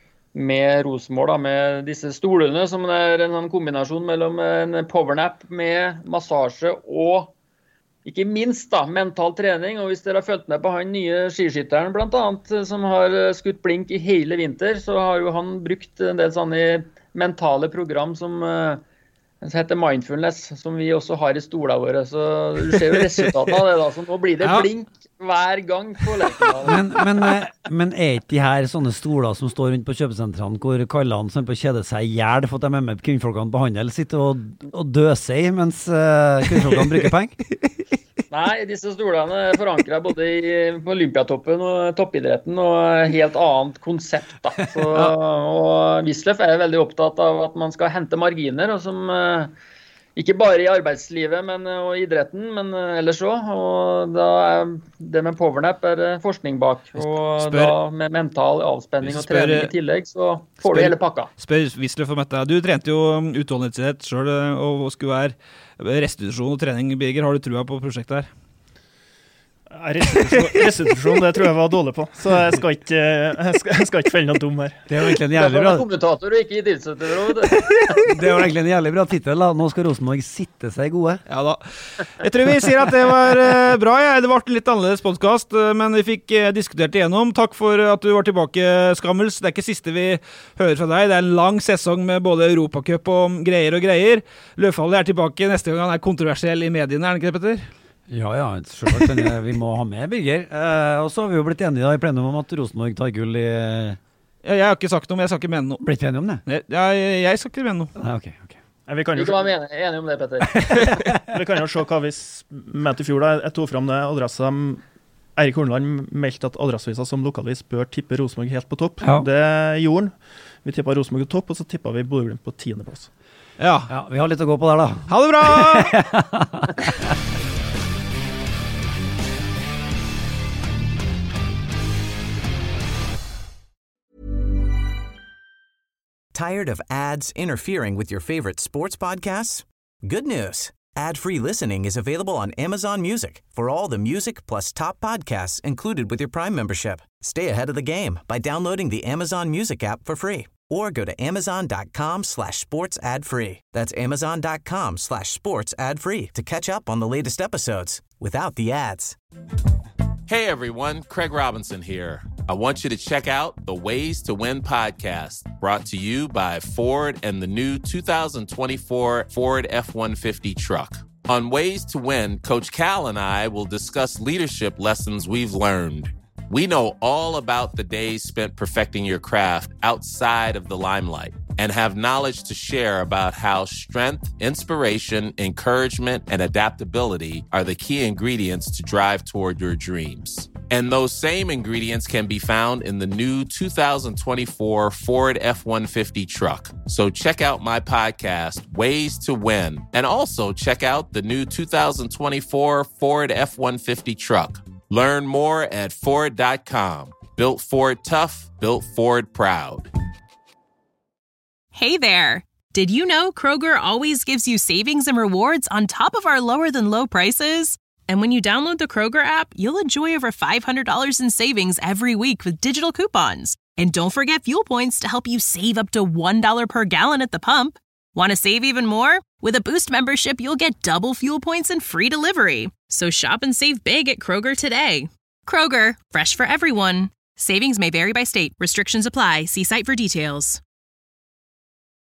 med Rosenborg, da, med disse stolene, som er en kombinasjon mellom en powernap med massasje og ikke minst da, mental trening. Og hvis dere har følt med på han nye skiskytteren blant annet, som har skutt blink i hele vinter, så har jo han brukt en del sånne mentale program som... Det heter mindfulness, som vi også har i stolene våre, så du ser jo resultatet av det da, så nå blir det ja. blink hver gang på leken. Men, men, men er ikke de her sånne stoler som står rundt på kjøpesentrene, hvor kallene som på kjede seg ihjel for at de er med kvinnfolkene på handel, sitter og, og døser i, mens uh, kvinnfolkene bruker penger? Nei, disse stolene er forankret både i, på Olympiatoppen og toppidretten, og helt annet konsept da. Så, og Wisløff er veldig opptatt av at man skal hente marginer, og som ikke bare i arbeidslivet men, og idretten, men ellers også. Og da er det med powernap er forskning bak, og spør, da med mental avspenning og spør, trening i tillegg, så får spør, du hele pakka. Spør Wisløff om dette. Du trente jo utholdenhetsidrett selv, og skulle være restitusjon og trening, Birger. Har du trua på prosjektet her? Restitusjon, restitusjon, det tror jeg var dårlig på, så jeg skal ikke, jeg skal, jeg skal ikke felle noe dum her. Det er jo egentlig en jævlig bra kommentator og ikke i tilsøtter. Det er jo egentlig en jævlig bra titel da. Nå skal Rosenborg sitte seg gode. Ja da. Jeg tror vi sier at det var bra. Ja. Det ble en litt annerledes podcast, men vi fikk diskutert igjennom. Takk for at du var tilbake, Skammels. Det er ikke siste vi hører fra deg. Det er en lang sesong med både Europacup og greier og greier. Løvfallet er tilbake neste gang han er kontroversiell i mediene, er det ikke det, Petter? Ja, ja, selvsagt. Men vi må ha med Birger. Eh, og så har vi jo blitt enige da, i plenum om at Rosenborg tar gull i... Ja, jeg har ikke sagt noe, men jeg skal ikke mene noe. Blitt enige om det? Ja, jeg, jeg skal ikke mene noe. Nei, ok, ok. Ja, vi kan Vi jo kan være enige, enige om det, Petter. Vi kan jo se hva vi s- mente i fjor da. Jeg tog frem det adressa. Erik Horneland meldte at Adresseavisa som lokalvis bør tippe Rosenborg helt på topp. Ja. Det gjorde han. Vi tippet Rosenborg på topp, og så tippet vi Bodø-Glimt på tiende plass. Ja. Ja, vi har litt å gå på der da. Ha det bra! Tired of ads interfering with your favorite sports podcasts? Good news. Ad-free listening is available on Amazon Music for all the music plus top podcasts included with your Prime membership. Stay ahead of the game by downloading the Amazon Music app for free or go to amazon.com slash sports ad free. That's amazon.com slash sports ad free to catch up on the latest episodes without the ads. Hey everyone, Craig Robinson here. I want you to check out the Ways to Win podcast, brought to you by Ford and the new two thousand twenty-four Ford F one fifty truck. On Ways to Win, Coach Cal and I will discuss leadership lessons we've learned. We know all about the days spent perfecting your craft outside of the limelight and have knowledge to share about how strength, inspiration, encouragement, and adaptability are the key ingredients to drive toward your dreams. And those same ingredients can be found in the new two thousand twenty-four Ford F one fifty truck. So check out my podcast, Ways to Win, and also check out the new two thousand twenty-four Ford F one fifty truck. Learn more at Ford dot com. Built Ford tough, built Ford proud. Hey there! Did you know Kroger always gives you savings and rewards on top of our lower-than-low prices? And when you download the Kroger app, you'll enjoy over five hundred dollars in savings every week with digital coupons. And don't forget fuel points to help you save up to one dollar per gallon at the pump. Want to save even more? With a Boost membership, you'll get double fuel points and free delivery. So shop and save big at Kroger today. Kroger, fresh for everyone. Savings may vary by state. Restrictions apply. See site for details.